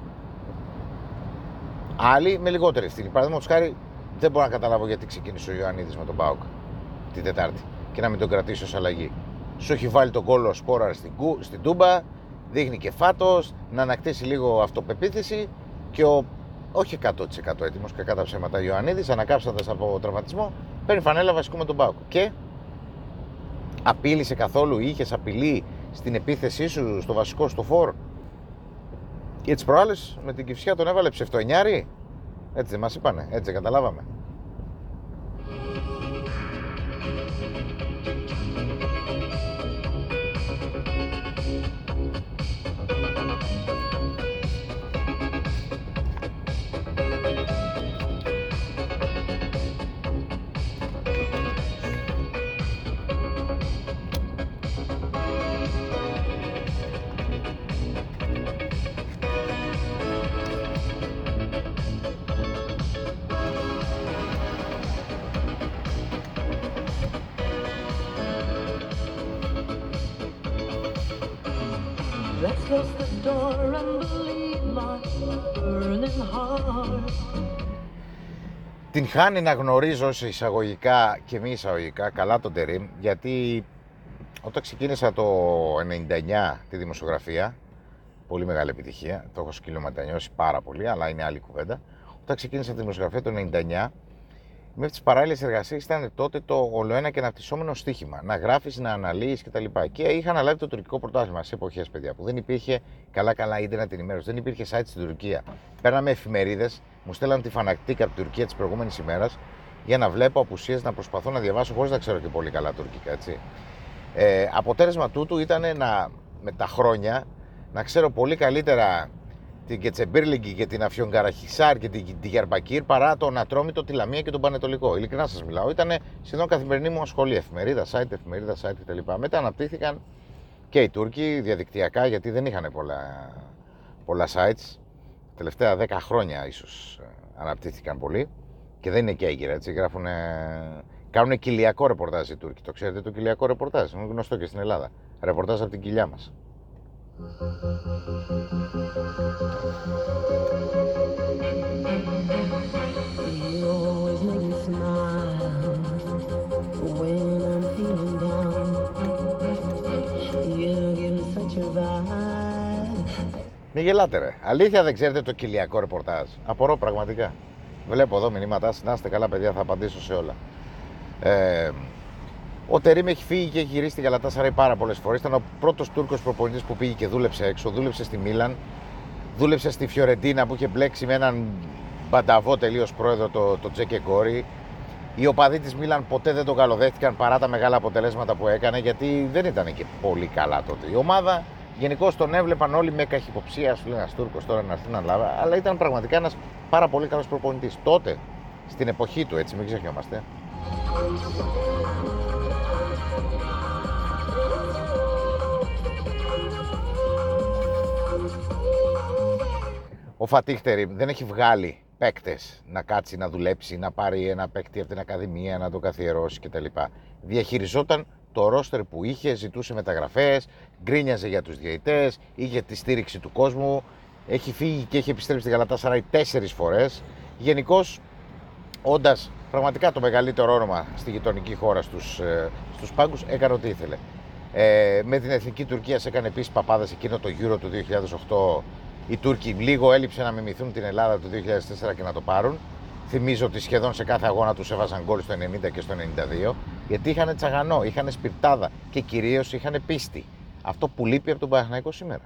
Άλλοι με λιγότερη ευθύνη. Παραδείγματος χάρη, δεν μπορώ να καταλάβω γιατί ξεκίνησε ο Ιωαννίδης με τον ΠΑΟΚ την Τετάρτη και να μην τον κρατήσει ως αλλαγή. Σου έχει βάλει τον γκολ ο Σπόραρ στην Τούμπα, δείχνει και φάτος, να ανακτήσει λίγο αυτοπεποίθηση και όχι 100% έτοιμος, κακά τα ψέματα, Ιωαννίδης, ανακάψοντας από τραυματισμό, παίρνει φανέλα βασικού με τον ΠΑΟΚ. Και απείλησε καθόλου, είχες απειλή στην επίθεσή σου, στο βασικό, στο φορ? Και τις προάλλες με την Κηφισιά τον έβαλε ψευτοενιάρη. Έτσι δεν μας είπανε, έτσι δεν καταλάβαμε. Let's close the door and believe my burning heart. Την χάνει να γνωρίζω σε εισαγωγικά και μη εισαγωγικά καλά τον Τερίμ, γιατί όταν ξεκίνησα το 99 τη δημοσιογραφία, πολύ μεγάλη επιτυχία, το έχω σκυλωματανιώσει πάρα πολύ, αλλά είναι άλλη κουβέντα. Όταν ξεκίνησα τη δημοσιογραφία το 99, με τις παράλληλες εργασίες ήταν τότε το ολοένα και αναπτυσσόμενο στοίχημα. Να γράφεις, να αναλύεις κτλ. Και είχα αναλάβει το τουρκικό πρωτάθλημα σε εποχές, παιδιά, που δεν υπήρχε καλά ίντερνετ ενημέρωση, δεν υπήρχε site στην Τουρκία. Παίρναμε εφημερίδες, μου στέλναν τη φανακτήκα από την Τουρκία της προηγούμενης ημέρας για να βλέπω απουσίες, να προσπαθώ να διαβάσω χωρίς να ξέρω και πολύ καλά τουρκικά. Έτσι. Αποτέλεσμα τούτου ήταν με τα χρόνια να ξέρω πολύ καλύτερα την Κετσεμπίρλιγκη και την Αφιονγκαραχισάρ και την Διαρμπακύρ παρά τον Ατρόμητο, τη Λαμία και τον Πανετολικό. Ειλικρινά σας μιλάω. Ήταν σχεδόν καθημερινή μου ασχολία. Εφημερίδα, site κτλ. Μετά αναπτύχθηκαν και οι Τούρκοι διαδικτυακά, γιατί δεν είχαν πολλά sites. Τα τελευταία 10 χρόνια ίσως αναπτύχθηκαν πολύ και δεν είναι και έγκυρα. Έτσι. Κάνουν κοιλιακό ρεπορτάζ οι Τούρκοι. Το ξέρετε το κοιλιακό ρεπορτάζ? Είναι γνωστό και στην Ελλάδα. Ρεπορτάζ από την κοιλιά μας. Μη γελάτε ρε. Αλήθεια δεν ξέρετε το κοιλιακό ρεπορτάζ? Απορώ πραγματικά. Βλέπω εδώ μηνύματα. Να είστε καλά παιδιά, θα απαντήσω σε όλα. Ο Τερίμ έχει φύγει και έχει γυρίσει στη Γαλατάσαραη πάρα πολλές φορές. Ήταν ο πρώτος Τούρκος προπονητής που πήγε και δούλεψε έξω. Δούλεψε στη Μίλαν, δούλεψε στη Φιωρεντίνα που είχε μπλέξει με έναν μπανταβό τελείως πρόεδρο, το Τζέκε Γκόρι. Οι οπαδοί της Μίλαν ποτέ δεν τον καλοδέχτηκαν παρά τα μεγάλα αποτελέσματα που έκανε, γιατί δεν ήταν και πολύ καλά τότε η ομάδα. Γενικώς τον έβλεπαν όλοι με καχυποψία, σου λέει ένας Τούρκος τώρα να έρθει να λάβει, αλλά ήταν πραγματικά ένας πάρα πολύ καλός προπονητής. Τότε, στην εποχή του, έτσι, μην ξεχνιόμαστε. Ο Φατίχ Τερίμ δεν έχει βγάλει παίκτες να κάτσει να δουλέψει, να πάρει ένα παίκτη από την Ακαδημία, να τον καθιερώσει κτλ. Διαχειριζόταν το ρόστερ που είχε, ζητούσε μεταγραφές, γκρίνιαζε για τους διαιτητές, είχε τη στήριξη του κόσμου, έχει φύγει και έχει επιστρέψει στη Γαλατάσαράι 4 φορές. Γενικώς, όντας πραγματικά το μεγαλύτερο όνομα στη γειτονική χώρα στους πάγκους, έκανε ό,τι ήθελε. Με την Εθνική Τουρκία έκανε επίσης παπάδες εκείνο το Euro του 2008. Οι Τούρκοι λίγο έλειψε να μιμηθούν την Ελλάδα του 2004 και να το πάρουν. Θυμίζω ότι σχεδόν σε κάθε αγώνα τους έβαζαν γκολ στο 90 και στο 92, γιατί είχαν τσαγανό, είχαν σπιρτάδα και κυρίως είχαν πίστη. Αυτό που λείπει από τον Παναθηναϊκό σήμερα.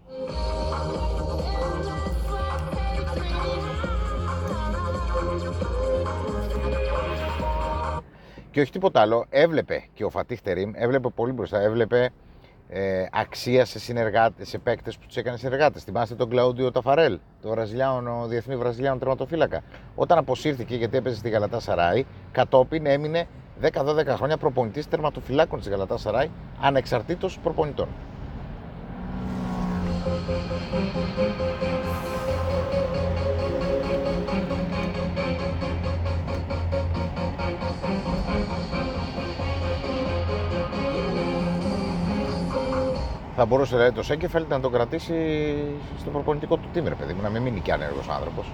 Και όχι τίποτα άλλο, έβλεπε και ο Φατίχ Τερίμ, έβλεπε πολύ μπροστά, έβλεπε αξία σε παίκτες που τους έκανε συνεργάτες. Θυμάστε τον Κλαούντιο Ταφαρέλ, τον διεθνή Βραζιλιάνο τερματοφύλακα. Όταν αποσύρθηκε γιατί έπαιζε στη Γαλατάσαράι, κατόπιν έμεινε 10-12 χρόνια προπονητής τερματοφυλάκων της Γαλατάσαράι, ανεξαρτήτως προπονητών. Θα μπορούσε δηλαδή το Σέγκεφελτ να τον κρατήσει στο προπονητικό του team, ρε παιδί μου, να μην μείνει κι άνεργος άνθρωπος.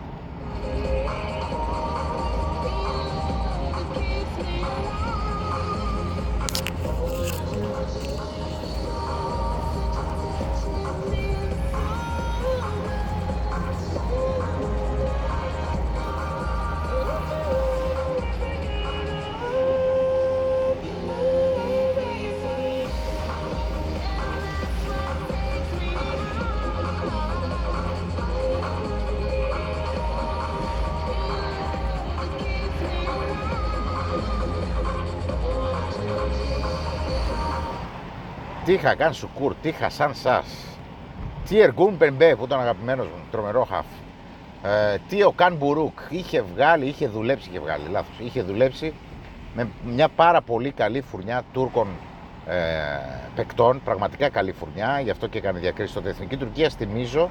Τι είχα κάνει Σουκούρ, τι είχα σαν σας. Τι Εργούν Πεμπέ που ήταν αγαπημένος μου, τρομερό χαφ. Τι ο Καν Μπουρούκ είχε βγάλει, είχε δουλέψει με μια πάρα πολύ καλή φουρνιά Τούρκων παικτών, πραγματικά καλή φουρνιά, γι' αυτό και έκανε διακρίσεις στο Εθνική Τουρκία. Θυμίζω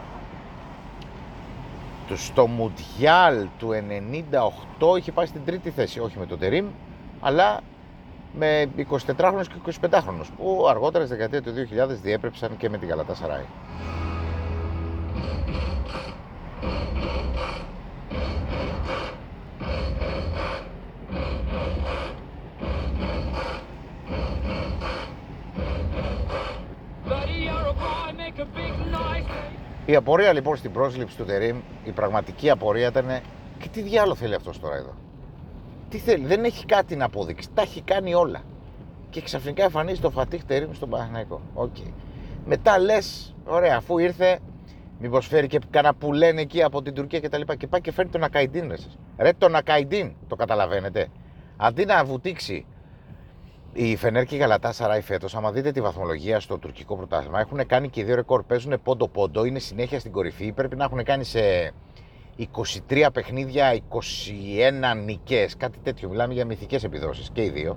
στο Μουντιάλ του 98 είχε πάει στην τρίτη θέση, όχι με τον Τερίμ, αλλά με 24χρονους και 25χρονους που αργότερα στη δεκαετία του 2000 διέπρεψαν και με την Γαλατάσαράι. Η απορία λοιπόν στην πρόσληψη του Τερίμ, η πραγματική απορία ήταν και τι διάλογο θέλει αυτός τώρα εδώ. Τι θέλει, δεν έχει κάτι να αποδείξει, τα έχει κάνει όλα. Και ξαφνικά εμφανίζεται ο Φατίχ Τερίμ στον Παναθηναϊκό. Okay. Μετά λες, ωραία, αφού ήρθε, μήπως φέρει και κανένα που λένε εκεί από την Τουρκία κτλ. Και πάει και φέρνει τον Ακαϊντίν. Ρε, τον Ακαϊντίν, το καταλαβαίνετε. Αντί να βουτήξει η Φενέρ και η Γαλατάσαράι φέτος, άμα δείτε τη βαθμολογία στο τουρκικό πρωτάθλημα, έχουν κάνει και 2 ρεκόρ. Παίζουν πόντο-πόντο, είναι συνέχεια στην κορυφή. Πρέπει να έχουν κάνει σε 23 παιχνίδια, 21 νικές, κάτι τέτοιο. Μιλάμε για μυθικές επιδόσεις και οι δύο.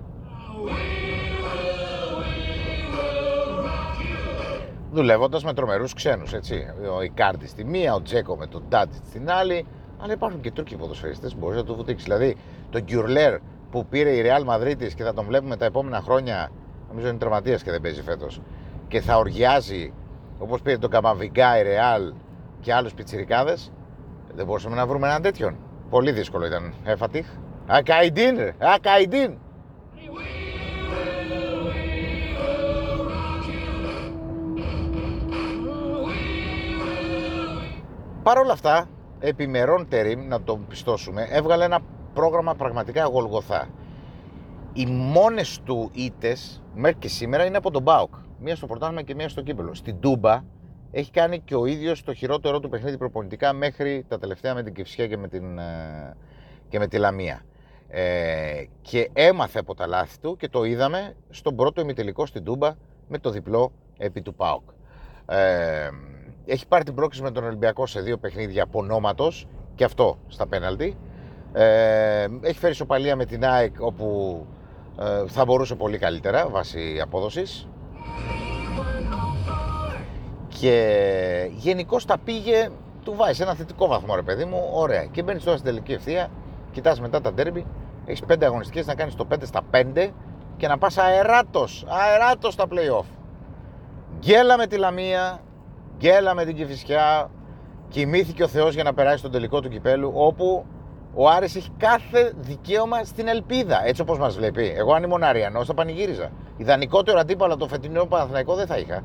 Δουλεύοντας με τρομερούς ξένους, έτσι. Ο Ικάρντι στη μία, ο Τζέκο με τον Τάντζιτ στην άλλη. Αλλά υπάρχουν και Τούρκοι ποδοσφαιριστές, μπορεί να το βουτήξει. Δηλαδή, τον Γκιουρλέρ που πήρε η Ρεάλ Μαδρίτης και θα τον βλέπουμε τα επόμενα χρόνια, νομίζω είναι τραυματίας και δεν παίζει φέτος, και θα οργιάζει όπως πήρε τον Καμαβιγκά η Ρεάλ και άλλους πιτσιρικάδες. Δεν μπορούσαμε να βρούμε έναν τέτοιον. Πολύ δύσκολο ήταν. Φατίχ. Ακαϊντίν, ρε. Ακαϊντίν. Παρ' όλα αυτά, επιμερών Τερίμ, να το πιστώσουμε, έβγαλε ένα πρόγραμμα πραγματικά γολγοθά. Οι μόνες του ήττες μέχρι και σήμερα είναι από τον ΠΑΟΚ. Μία στο πρωτάθλημα και μία στο κύπελλο. Στην Τούμπα έχει κάνει και ο ίδιος το χειρότερο του παιχνίδι προπονητικά μέχρι τα τελευταία με την Κηφισιά και με τη Λαμία. και έμαθε από τα λάθη του και το είδαμε στον πρώτο ημιτελικό στην Τούμπα με το διπλό επί του ΠΑΟΚ. Έχει πάρει την πρόκριση με τον Ολυμπιακό σε 2 παιχνίδια από ονόματος και αυτό στα πέναλτι. Έχει φέρει ισοπαλία με την ΑΕΚ όπου θα μπορούσε πολύ καλύτερα βάσει απόδοσης. Και γενικώς τα πήγε, του βάζει ένα θετικό βαθμό, ρε παιδί μου, ωραία. Και μπαίνεις τώρα στην τελική ευθεία, κοιτάς μετά τα ντέρμπι, έχεις 5 αγωνιστικές να κάνεις το 5 στα 5 και να πας αεράτος στα play-off. Γκέλα με τη Λαμία, γκέλα με την Κηφισιά, κοιμήθηκε ο Θεός για να περάσει τον τελικό του κυπέλου, όπου ο Άρης έχει κάθε δικαίωμα στην ελπίδα, έτσι όπως μας βλέπει. Εγώ αν ήμουν Αριανός θα πανηγύριζα. Ιδανικότερο αντίπαλο από το φετινό Παναθηναϊκό δεν θα είχα.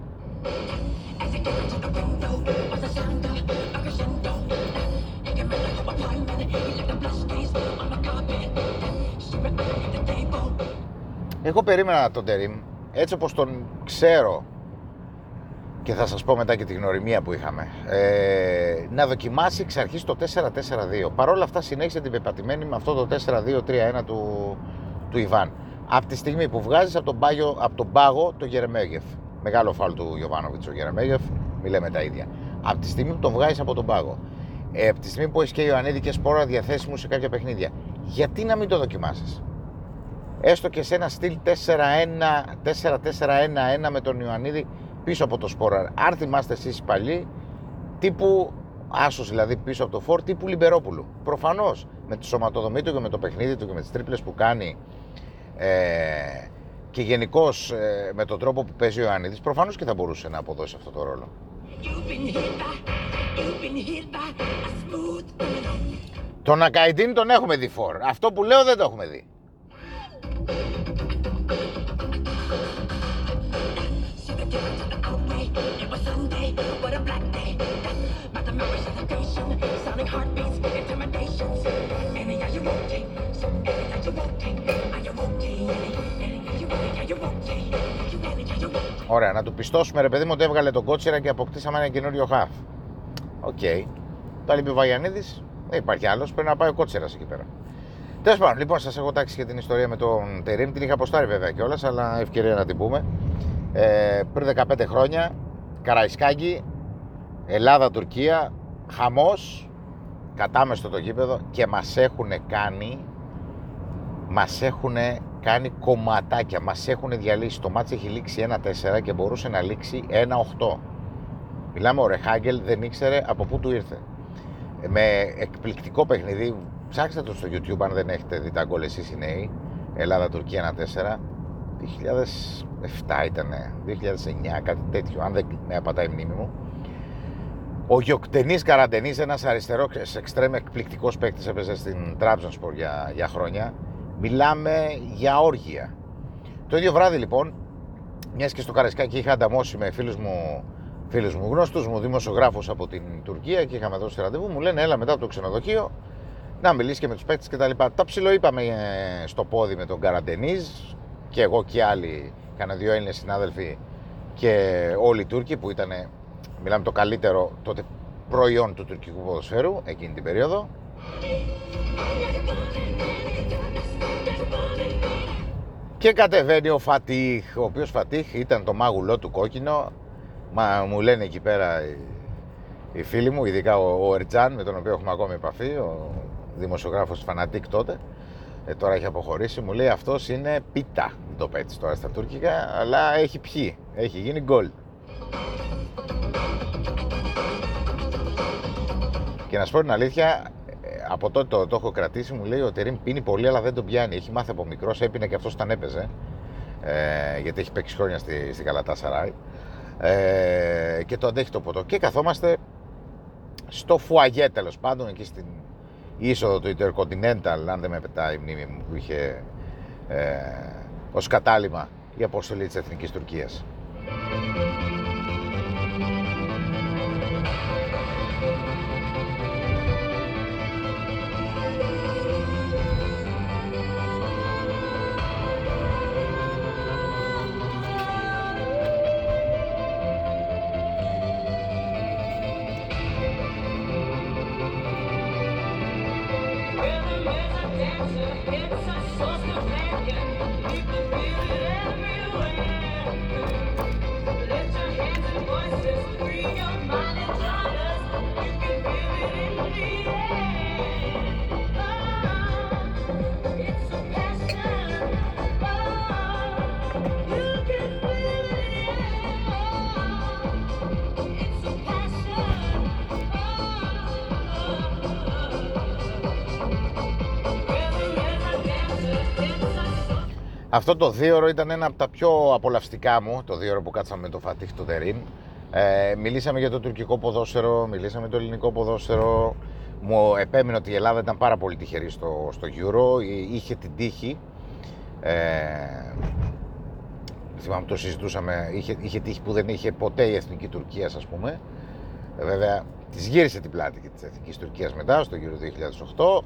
Εγώ περίμενα τον Τερίμ, έτσι όπως τον ξέρω και θα σας πω μετά και τη γνωριμία που είχαμε, να δοκιμάσει εξ αρχής το 4-4-2. Παρ' όλα αυτά συνέχισε την πεπατημένη με αυτό το 4-2-3-1 του Ιβάν. Από τη στιγμή που βγάζεις από τον πάγο το Γερεμέγεφ, μεγάλο φάουλ του Γιοβάνοβιτς ο Γερεμέγεφ, μη λέμε τα ίδια. Από τη στιγμή που τον βγάζεις από τον πάγο, από τη στιγμή που έχεις και Ιωαννίδη και Σπόρα διαθέσιμου σε κάποια παιχνίδια, γιατί να μην το δοκιμάσεις? Έστω και σε ένα στυλ 4-4-1-1 με τον Ιωαννίδη πίσω από το Σπόρα. Αν θυμάστε εσείς παλιοί, τύπου άσος δηλαδή πίσω από το φορ, τύπου Λιμπερόπουλου. Προφανώς με τη σωματοδομή του και με το παιχνίδι του και με τις τρίπλες που κάνει και γενικώς με τον τρόπο που παίζει ο Ιωαννίδης, προφανώς και θα μπορούσε να αποδώσει αυτό το ρόλο. Τον Ακαϊντίν τον έχουμε δει φορ. Αυτό που λέω δεν το έχουμε δει. Ωραία, να του πιστώσουμε ρε παιδί μου ότι έβγαλε τον Κότσιρα και αποκτήσαμε ένα καινούριο χαφ. Οκ. Το άλλη πει ο Βαγιανίδης, δεν υπάρχει άλλος, πρέπει να πάει ο Κότσιρας εκεί πέρα. Τέλος πάντων, λοιπόν, σας έχω τάξει και την ιστορία με τον Τερίμ, την είχα αποστάρει βέβαια κιόλας, αλλά ευκαιρία να την πούμε. Πριν 15 χρόνια, Καραϊσκάκη, Ελλάδα-Τουρκία, χαμός, κατάμεστο το γήπεδο και μας έχουν κάνει κομματάκια, μας έχουν διαλύσει. Το μάτς έχει λήξει 1-4 και μπορούσε να λήξει 1-8. Μιλάμε, ο Ρεχάγκελ δεν ήξερε από πού του ήρθε. Με εκπληκτικό παιχνίδι, ψάξτε το στο YouTube αν δεν έχετε δει τα γκολ εσείς οι νέοι. Ελλάδα-Τουρκία 1-4, 2007 ήτανε, 2009, κάτι τέτοιο, αν δεν με απατάει η μνήμη μου. Ο Γιοκτενής Καραντενής, ένας αριστερός εξτρέμ εκπληκτικός παίκτης, έπαιζε στην Τραμπζονσπορ για χρόνια. Μιλάμε για όργια. Το ίδιο βράδυ λοιπόν, μιας και στο Καραϊσκάκι είχα ανταμώσει με φίλους μου γνώστους μου, δημοσιογράφους από την Τουρκία και είχαμε δώσει ραντεβού, μου λένε έλα μετά από το ξενοδοχείο να μιλήσει και με τους παίκτες και τα λοιπά. Τα ψιλοείπαμε στο πόδι με τον Καραντενής και εγώ και άλλοι, κάνα 2 Έλληνες συνάδελφοι και όλοι οι Τούρκοι που ήταν, μιλάμε, το καλύτερο τότε προϊόν του τουρκικού ποδοσφαίρου εκείνη την περίοδο. Και κατεβαίνει ο Φατίχ, ο οποίος Φατίχ ήταν το μάγουλό του κόκκινο. Μου λένε εκεί πέρα οι φίλοι μου, ειδικά ο Ερτζάν με τον οποίο έχουμε ακόμη επαφή, ο δημοσιογράφος Φανατίκ τότε, τώρα έχει αποχωρήσει, μου λέει αυτός είναι πίτα, το πέτει τώρα στα τουρκικά, αλλά έχει πιει, έχει γίνει γκολ. Και να σου πω την αλήθεια, από τότε το έχω κρατήσει, μου λέει ο Τερίμ πίνει πολύ αλλά δεν τον πιάνει, έχει μάθει από μικρός, έπινε και αυτός όταν έπαιζε, γιατί έχει παίξει χρόνια στη Γαλατάσαράι, και το αντέχει το ποτό. Και καθόμαστε στο φουαγέ, τέλος πάντων, εκεί στην είσοδο του Intercontinental, αν δεν με πετάει η μνήμη μου, που είχε ως κατάλημα η αποστολή της Εθνικής Τουρκίας. Αυτό το 2ωρο ήταν ένα από τα πιο απολαυστικά μου, το 2ωρο που κάτσαμε με το Φατίχ του Τερίν. Μιλήσαμε για το τουρκικό ποδόσφαιρο, μιλήσαμε για το ελληνικό ποδόσφαιρο. Μου επέμεινε ότι η Ελλάδα ήταν πάρα πολύ τυχερή στο Euro, είχε την τύχη. Θυμάμαι το συζητούσαμε, είχε τύχη που δεν είχε ποτέ η εθνική Τουρκία, ας πούμε. Βέβαια, της γύρισε την πλάτη και της εθνικής Τουρκίας μετά, στο Euro 2008.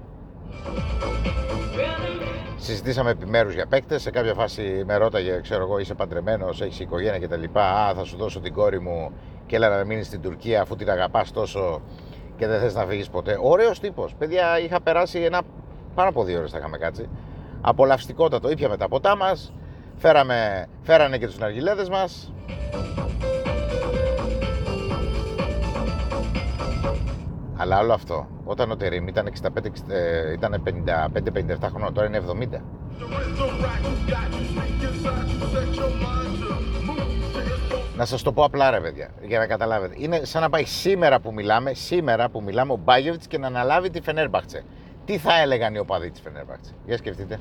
Συζητήσαμε επιμέρους για παίκτες. Σε κάποια φάση με ρώταγε, ξέρω εγώ, είσαι παντρεμένος, έχεις οικογένεια κτλ. Α, θα σου δώσω την κόρη μου και έλα να μείνεις στην Τουρκία αφού την αγαπάς τόσο και δεν θες να φύγεις ποτέ. Ωραίος τύπος. Παιδιά, είχα περάσει πάνω από 2 ώρες θα είχαμε κάτσει. Απολαυστικότατο. Ήπιαμε τα ποτά μας, φέρανε και τους ναργιλέδες μας. Αλλά όλο αυτό, όταν ο Τερίμ ήταν 55-57 χρονών, τώρα είναι 70. Να σας το πω απλά ρε παιδιά, για να καταλάβετε. Είναι σαν να πάει σήμερα που μιλάμε ο Μπάγεβιτς και να αναλάβει τη Φενέρμπαχτσε. Τι θα έλεγαν οι οπαδοί της Φενέρμπαχτσε? Για σκεφτείτε.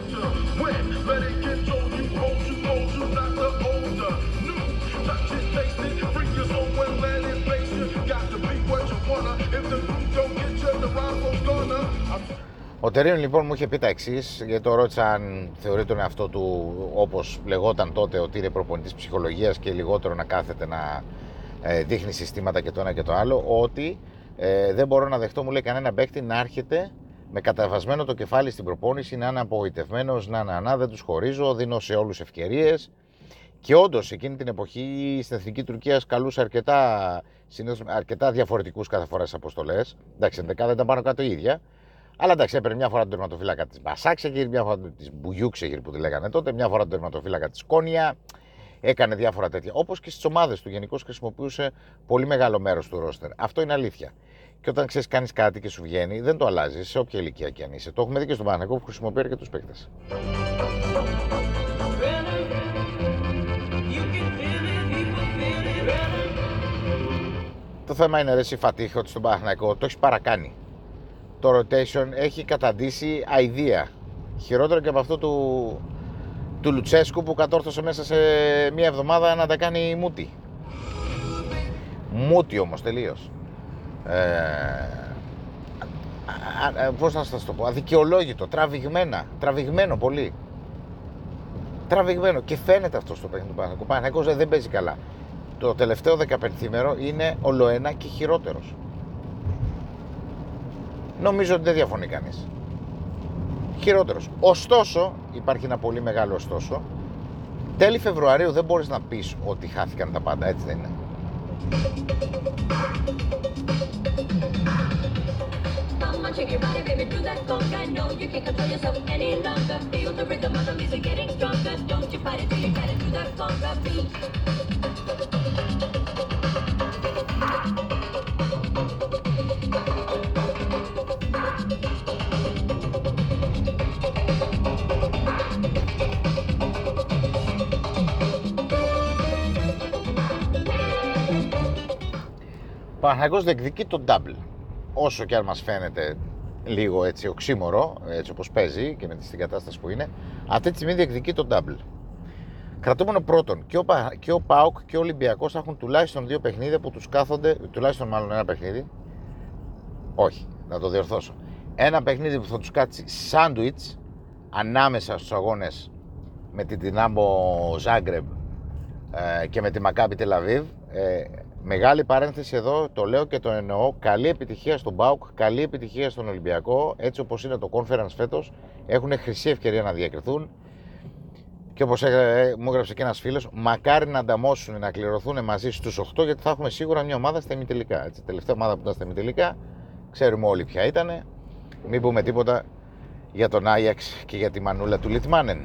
Ο Τερίμ λοιπόν μου είχε πει τα εξής, γιατί το ρώτησα αν θεωρεί τον εαυτό του όπως λεγόταν τότε ότι είναι προπονητής ψυχολογίας και λιγότερο να κάθεται να δείχνει συστήματα και το ένα και το άλλο, ότι δεν μπορώ να δεχτώ, μου λέει, κανένα παίκτη να έρχεται με καταβασμένο το κεφάλι στην προπόνηση, να είναι απογοητευμένος, δεν τους χωρίζω, δίνω σε όλους ευκαιρίες. Και όντως εκείνη την εποχή στην Εθνική Τουρκία καλούσε αρκετά διαφορετικούς κάθε φορά στις αποστολές. Εντάξει, εντεκάδα ήταν πάνω κάτω η ίδια. Αλλά εντάξει, έπαιρνε μια φορά τον τερματοφύλακα της Μπασάξεγιρ, μια φορά της Μπουγιούξεγιρ που τη λέγανε τότε, μια φορά τον τερματοφύλακα της Κόνια. Έκανε διάφορα τέτοια. Όπως και στις ομάδες του, γενικώς χρησιμοποιούσε πολύ μεγάλο μέρος του ρόστερ. Αυτό είναι αλήθεια. Και όταν ξέρεις κάνεις κάτι και σου βγαίνει, δεν το αλλάζεις σε όποια ηλικία και αν είσαι. Το έχουμε δει και στον Παναθηναϊκό που χρησιμοποιεί αρκετούς παίκτες. Το θέμα είναι ρε εσύ Φατίχ, ότι στον Παναθηναϊκό το έχεις παρακάνει. Το rotation έχει καταντήσει αηδία. Χειρότερο και από αυτό του Λουτσέσκου που κατόρθωσε μέσα σε μία εβδομάδα να τα κάνει μούτι. Μούτι όμως τελείως. Πώς να σας το πω, αδικαιολόγητο, τραβηγμένο πολύ. Τραβηγμένο και φαίνεται αυτό στο παιχνίδι του Παναθηναϊκού. Ο Παναθηναϊκός δεν παίζει καλά. Το τελευταίο 15ημερο είναι ολοένα και χειρότερος. Νομίζω ότι δεν διαφωνεί κανείς. Χειρότερος. Ωστόσο, υπάρχει ένα πολύ μεγάλο ωστόσο. Τέλη Φεβρουαρίου δεν μπορείς να πεις ότι χάθηκαν τα πάντα, έτσι δεν είναι? Shake your body, baby, do that conga. No, you can't control yourself any longer. Feel the rhythm of the music getting stronger. Don't you fight it till you get it, do that conga beat. Ο Παναθηναϊκός διεκδικεί το double. Όσο και αν μας φαίνεται λίγο έτσι οξύμορο, έτσι όπως παίζει και με την κατάσταση που είναι, αυτή τη στιγμή διεκδικεί το double. Κρατούμενο πρώτον, και ο ΠΑΟΚ και ο Ολυμπιακός θα έχουν τουλάχιστον 2 παιχνίδια που τους κάθονται, τουλάχιστον μάλλον ένα παιχνίδι, όχι, να το διορθώσω, ένα παιχνίδι που θα τους κάτσει σάντουιτς ανάμεσα στους αγώνες με την Δυνάμο Ζάγκρεμπ και με τη Μακάμπι Τελαβίβ. Μεγάλη παρένθεση εδώ, το λέω και το εννοώ. Καλή επιτυχία στον ΠΑΟΚ, καλή επιτυχία στον Ολυμπιακό. Έτσι όπως είναι το conference φέτος, έχουν χρυσή ευκαιρία να διακριθούν. Και όπως μου έγραψε και ένας φίλος, μακάρι να ανταμώσουν, να κληρωθούν μαζί στους 8, γιατί θα έχουμε σίγουρα μια ομάδα στα ημιτελικά. Έτσι, τελευταία ομάδα που ήταν στα ημιτελικά, ξέρουμε όλοι ποια ήταν. Μην πούμε τίποτα για τον Άγιαξ και για τη μανούλα του Λιτμάνεν.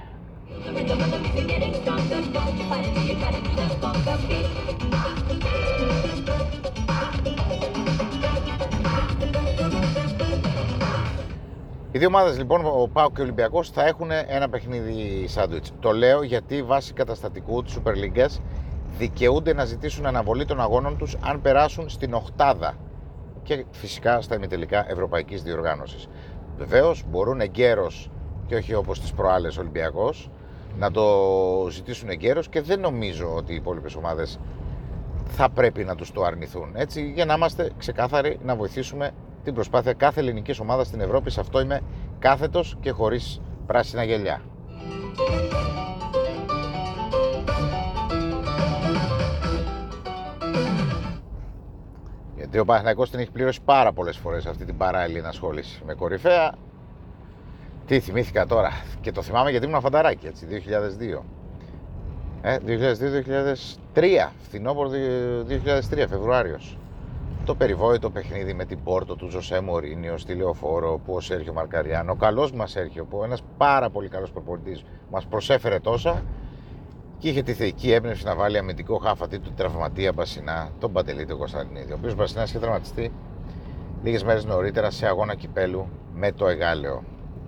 Οι δύο ομάδες λοιπόν, ο ΠΑΟΚ και ο Ολυμπιακός, θα έχουν ένα παιχνίδι σάντουιτς. Το λέω γιατί βάσει καταστατικού της Super League δικαιούνται να ζητήσουν αναβολή των αγώνων τους αν περάσουν στην οκτάδα και φυσικά στα ημιτελικά ευρωπαϊκής διοργάνωσης. Βεβαίως μπορούν εγκαίρως και όχι όπως τις προάλλες Ολυμπιακός να το ζητήσουν εγκαίρως και δεν νομίζω ότι οι υπόλοιπες ομάδες θα πρέπει να τους το αρνηθούν. Έτσι, για να είμαστε ξεκάθαροι, να βοηθήσουμε την προσπάθεια κάθε ελληνικής ομάδας στην Ευρώπη. Σε αυτό είμαι κάθετος και χωρίς πράσινα γελιά. Γιατί ο Παναθηναϊκός την έχει πληρώσει πάρα πολλές φορές αυτή την παράλληλη ενασχόληση με κορυφαία. Τι θυμήθηκα τώρα και το θυμάμαι γιατί ήμουν φανταράκι, έτσι, 2002. 2002-2003, φθινόπωρο 2003, Φεβρουάριος. Το περιβόητο παιχνίδι με την Πόρτο του Ζωσέ Μορίνιο στη Λεωφόρο, που ο Σέρχιο Μαρκαριάνο, ο καλός μας Σέρχιο, που ένας πάρα πολύ καλός προπονητής, μας προσέφερε τόσα και είχε τη θεϊκή έμπνευση να βάλει αμυντικό χάφατη του τραυματία Μπασινά, τον Παντελή τον Κωνσταντινίδη, ο οποίος Μπασινάς είχε τραυματιστεί λίγες μέρες νωρίτερα σε αγώνα κυπέλου με το Εγάλεο.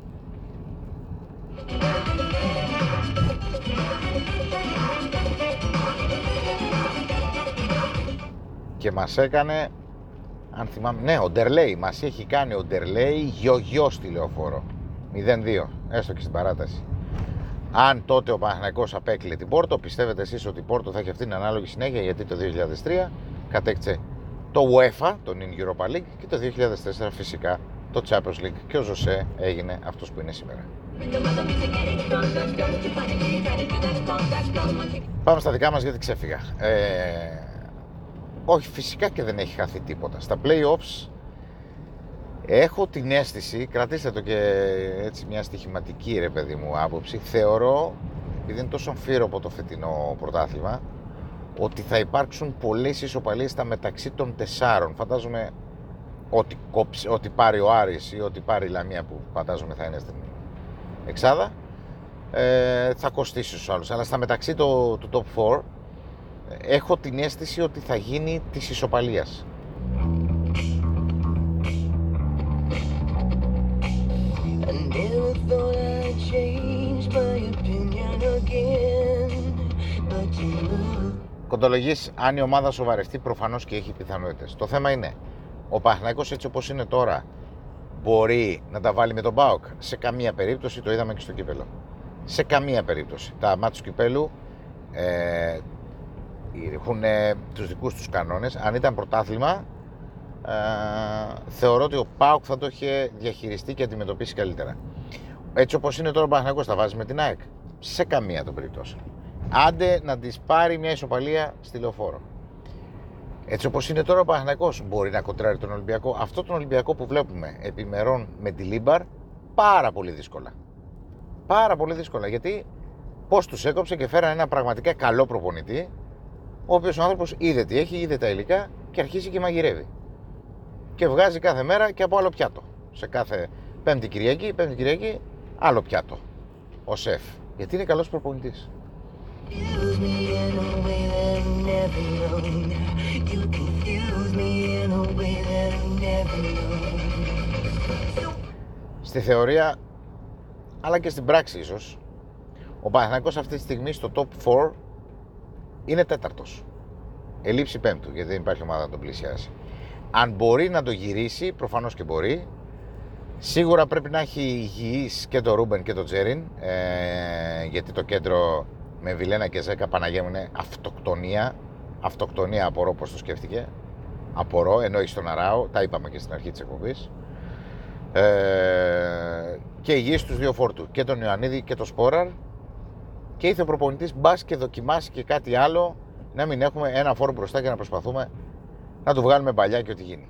Και μας έκανε, αν θυμάμαι, ναι, ο Ντερλέι, μας έχει κάνει ο Ντερλέι γιο στη Λεωφόρο 0-2, έστω και στην παράταση. Αν τότε ο Παναθηναϊκός απέκλειε την Πόρτο, πιστεύετε εσείς ότι η Πόρτο θα έχει αυτή την ανάλογη συνέχεια? Γιατί το 2003 κατέκτησε το UEFA, τον Europa League, και το 2004 φυσικά το Champions League και ο Ζωσέ έγινε αυτός που είναι σήμερα. Πάμε στα δικά μας γιατί ξέφυγα. Όχι, φυσικά και δεν έχει χαθεί τίποτα. Στα play-offs έχω την αίσθηση, κρατήστε το και έτσι μια στοιχηματική ρε παιδί μου άποψη, θεωρώ, επειδή είναι τόσο αμφίροπο το φετινό πρωτάθλημα, ότι θα υπάρξουν πολλές ισοπαλίες στα μεταξύ των τεσσάρων. Φαντάζομαι ότι πάρει ο Άρης ή ότι πάρει η Λαμία, που φαντάζομαι θα είναι στην εξάδα, θα κοστίσει στους άλλους. Αλλά στα μεταξύ του top 4 έχω την αίσθηση ότι θα γίνει της ισοπαλίας. Κοντολογής, αν η ομάδα σοβαρευτεί, προφανώς και έχει πιθανότητες. Το θέμα είναι, ο Παναθηναϊκός έτσι όπως είναι τώρα μπορεί να τα βάλει με τον ΠΑΟΚ? Σε καμία περίπτωση, το είδαμε και στο κύπελο. Σε καμία περίπτωση. Τα μάτς του κυπέλου έχουν τους δικούς τους κανόνες. Αν ήταν πρωτάθλημα, θεωρώ ότι ο ΠΑΟΚ θα το είχε διαχειριστεί και αντιμετωπίσει καλύτερα. Έτσι όπως είναι τώρα ο Παναθηναϊκός, θα βάζει με την ΑΕΚ? Σε καμία των περιπτώσεων. Άντε να της πάρει μια ισοπαλία στη Λεωφόρο. Έτσι όπως είναι τώρα ο Παναθηναϊκός, μπορεί να κοντράρει τον Ολυμπιακό. Αυτό τον Ολυμπιακό που βλέπουμε επιμερών με τη Λίμπαρ, πάρα πολύ δύσκολα. Πάρα πολύ δύσκολα, γιατί πώς τους έκοψε και φέραν ένα πραγματικά καλό προπονητή, ο οποίος ο άνθρωπος είδε τι έχει, είδε τα υλικά και αρχίζει και μαγειρεύει. Και βγάζει κάθε μέρα και από άλλο πιάτο. Σε κάθε Πέμπτη Κυριακή, άλλο πιάτο. Ο σεφ. Γιατί είναι καλός προπονητής. Στη θεωρία, αλλά και στην πράξη ίσως, ο Παναθηναϊκός αυτή τη στιγμή στο top 4 είναι τέταρτος. Ελείψη πέμπτου, γιατί δεν υπάρχει ομάδα να τον πλησιάσει. Αν μπορεί να το γυρίσει, προφανώς και μπορεί. Σίγουρα πρέπει να έχει υγιείς και το Ρούμπεν και το Τζέριν, γιατί το κέντρο με Βιλένα και Ζέκα, Παναγία μου, είναι αυτοκτονία. Αυτοκτονία, απορώ πώς το σκέφτηκε. Απορώ, ενώ έχει τον Αράο, τα είπαμε και στην αρχή της εκπομπής. Και υγιείς τους δύο φόρτου, και τον Ιωαννίδη και τον Σπόραρ. Και ήρθε ο προπονητής, μπας και δοκιμάσει και κάτι άλλο, να μην έχουμε ένα φόρο μπροστά και να προσπαθούμε να του βγάλουμε παλιά και ό,τι γίνει.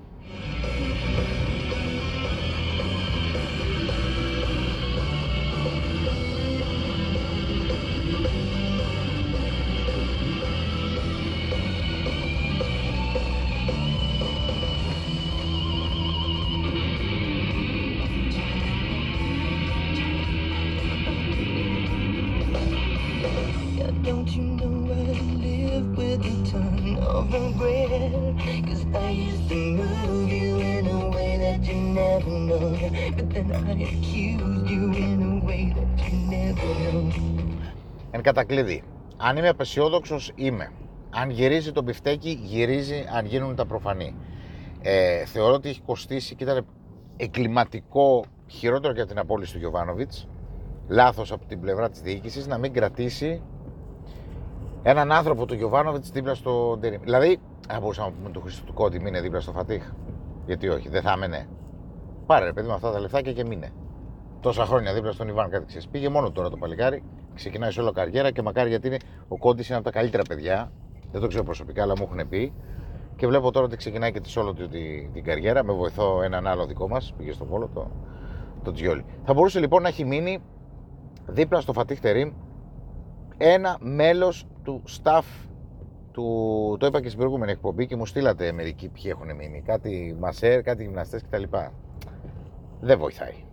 but then I accused you in a way that you never know. Εν κατακλείδη, αν είμαι απεσιόδοξος, είμαι. Αν γυρίζει το μπιφτέκι, γυρίζει αν γίνουν τα προφανή. Θεωρώ ότι έχει κοστίσει και ήταν εγκληματικό, χειρότερο και από την απόλυση του Γιοβάνοβιτς, λάθος από την πλευρά της διοίκησης, να μην κρατήσει έναν άνθρωπο του Γιοβάνοβιτς δίπλα στο Ντερίμ. Δηλαδή, θα μπορούσαμε να πούμε του Χρήστο του Κόντι μείνε δίπλα στο Φατίχ. Γιατί όχι, δεν θα έμενε. Πάρε ρε παιδί με αυτά τα λεφτάκια και μείνε. Τόσα χρόνια δίπλα στον Ιβάν, κάτι ξέρεις. Πήγε μόνο τώρα το παλικάρι, ξεκινάει σε όλο καριέρα και μακάρι γιατί ο Κόντις είναι από τα καλύτερα παιδιά. Δεν το ξέρω προσωπικά, αλλά μου έχουν πει. Και βλέπω τώρα ότι ξεκινάει και τη όλο του την καριέρα. Με βοηθώ έναν άλλο δικό μας, πήγε στο Βόλο, το Τζιόλι. Θα μπορούσε λοιπόν να έχει μείνει δίπλα στο Φατίχ Τερίμ ένα μέλος του staff του. Το είπα και στην προηγούμενη εκπομπή και μου στείλατε μερικοί ποιοι έχουν μείνει. Κάτι μασέρ, κάτι γυμναστές κτλ. Δεν βοηθάει.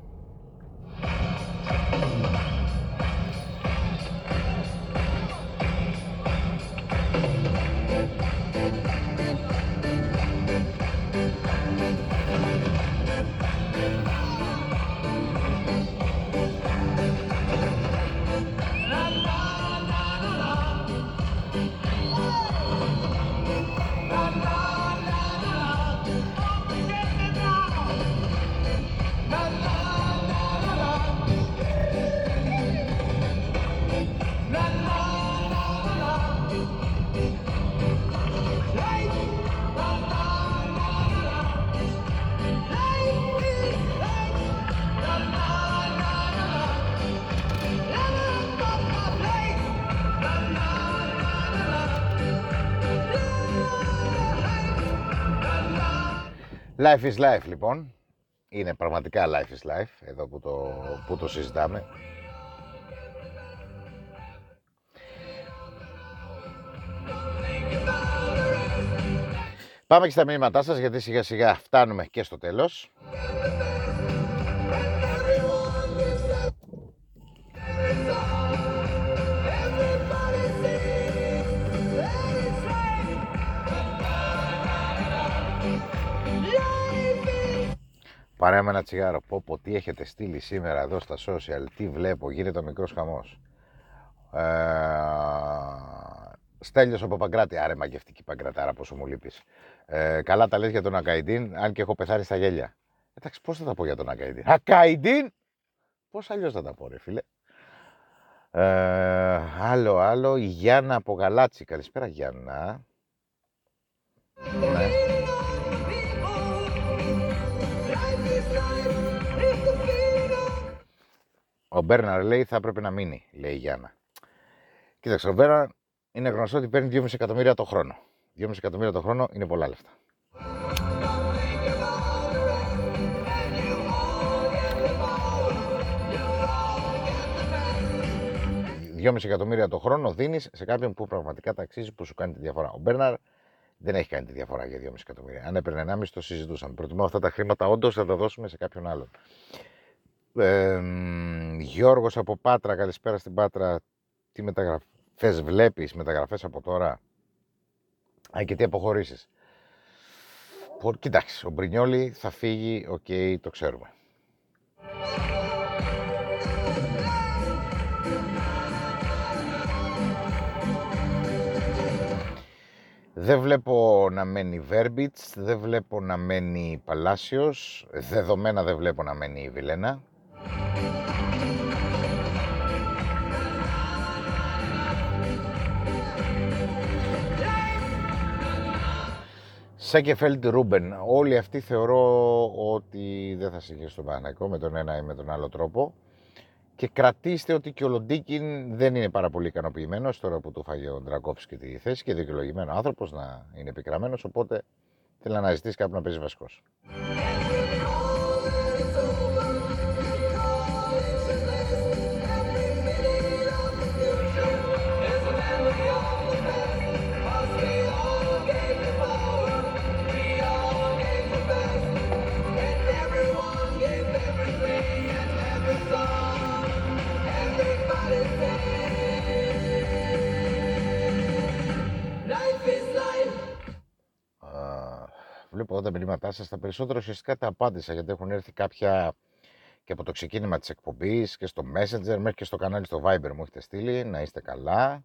Life is life λοιπόν. Είναι πραγματικά life is life εδώ που το συζητάμε. Πάμε και στα μηνύματά σας γιατί σιγά σιγά φτάνουμε και στο τέλος. Παρέα με ένα τσιγάρο. Πω, τι έχετε στείλει σήμερα εδώ στα social. Τι βλέπω, γίνεται ο μικρός χαμός. Στέλιος από Παγκράτη. Άρε μαγευτική Παγκρατάρα, πόσο μου λείπεις. Καλά τα λες για τον Ακαϊντίν, αν και έχω πεθάνει στα γέλια. Εντάξει, πώς θα τα πω για τον Ακαϊντίν. Ακαϊντίν! Πώς αλλιώς θα τα πω, ρε φίλε. Άλλο. Η Γιάννα από Γαλάτσι. Καλησπέρα, Γιάννα. Ναι. Ο Μπέρναρ λέει θα έπρεπε να μείνει, λέει η Γιάννα. Κοίταξε, ο Μπέρναρ είναι γνωστό ότι παίρνει 2,5 εκατομμύρια το χρόνο. 2,5 εκατομμύρια το χρόνο είναι πολλά λεφτά. 2,5 εκατομμύρια το χρόνο δίνεις σε κάποιον που πραγματικά τα αξίζει, που σου κάνει τη διαφορά. Ο Μπέρναρ δεν έχει κάνει τη διαφορά για 2,5 εκατομμύρια. Αν έπαιρνε 1,5 το συζητούσαμε. Προτιμώ αυτά τα χρήματα όντως να τα δώσουμε σε κάποιον άλλον. Γιώργος από Πάτρα, καλησπέρα στην Πάτρα. Τι μεταγραφές βλέπεις, μεταγραφές από τώρα? Και τι αποχωρήσεις? Κοιτάξτε, ο Μπρινιόλι θα φύγει, οκ, το ξέρουμε. Δεν βλέπω να μένει Βέρμπιτς, δεν βλέπω να μένει Παλάσιος, δεδομένα δεν βλέπω να μένει η Βιλένα. Σέκεφελντ, Ρούμπεν, όλοι αυτοί θεωρώ ότι δεν θα συνεχίσουν στον Παναθηναϊκό με τον ένα ή με τον άλλο τρόπο. Και κρατήστε ότι και ο Λοντίκιν δεν είναι πάρα πολύ ικανοποιημένος τώρα που του φάγε ο Ντρακόφσκι τη θέση και δικαιολογημένο άνθρωπος να είναι επικραμμένος, οπότε θέλει να αναζητήσει κάποιον να παίζει βασικός. Βλέπω εδώ τα μηνύματά σας, τα περισσότερα ουσιαστικά τα απάντησα γιατί έχουν έρθει κάποια και από το ξεκίνημα της εκπομπής και στο Messenger μέχρι και στο κανάλι στο Viber μου έχετε στείλει. Να είστε καλά.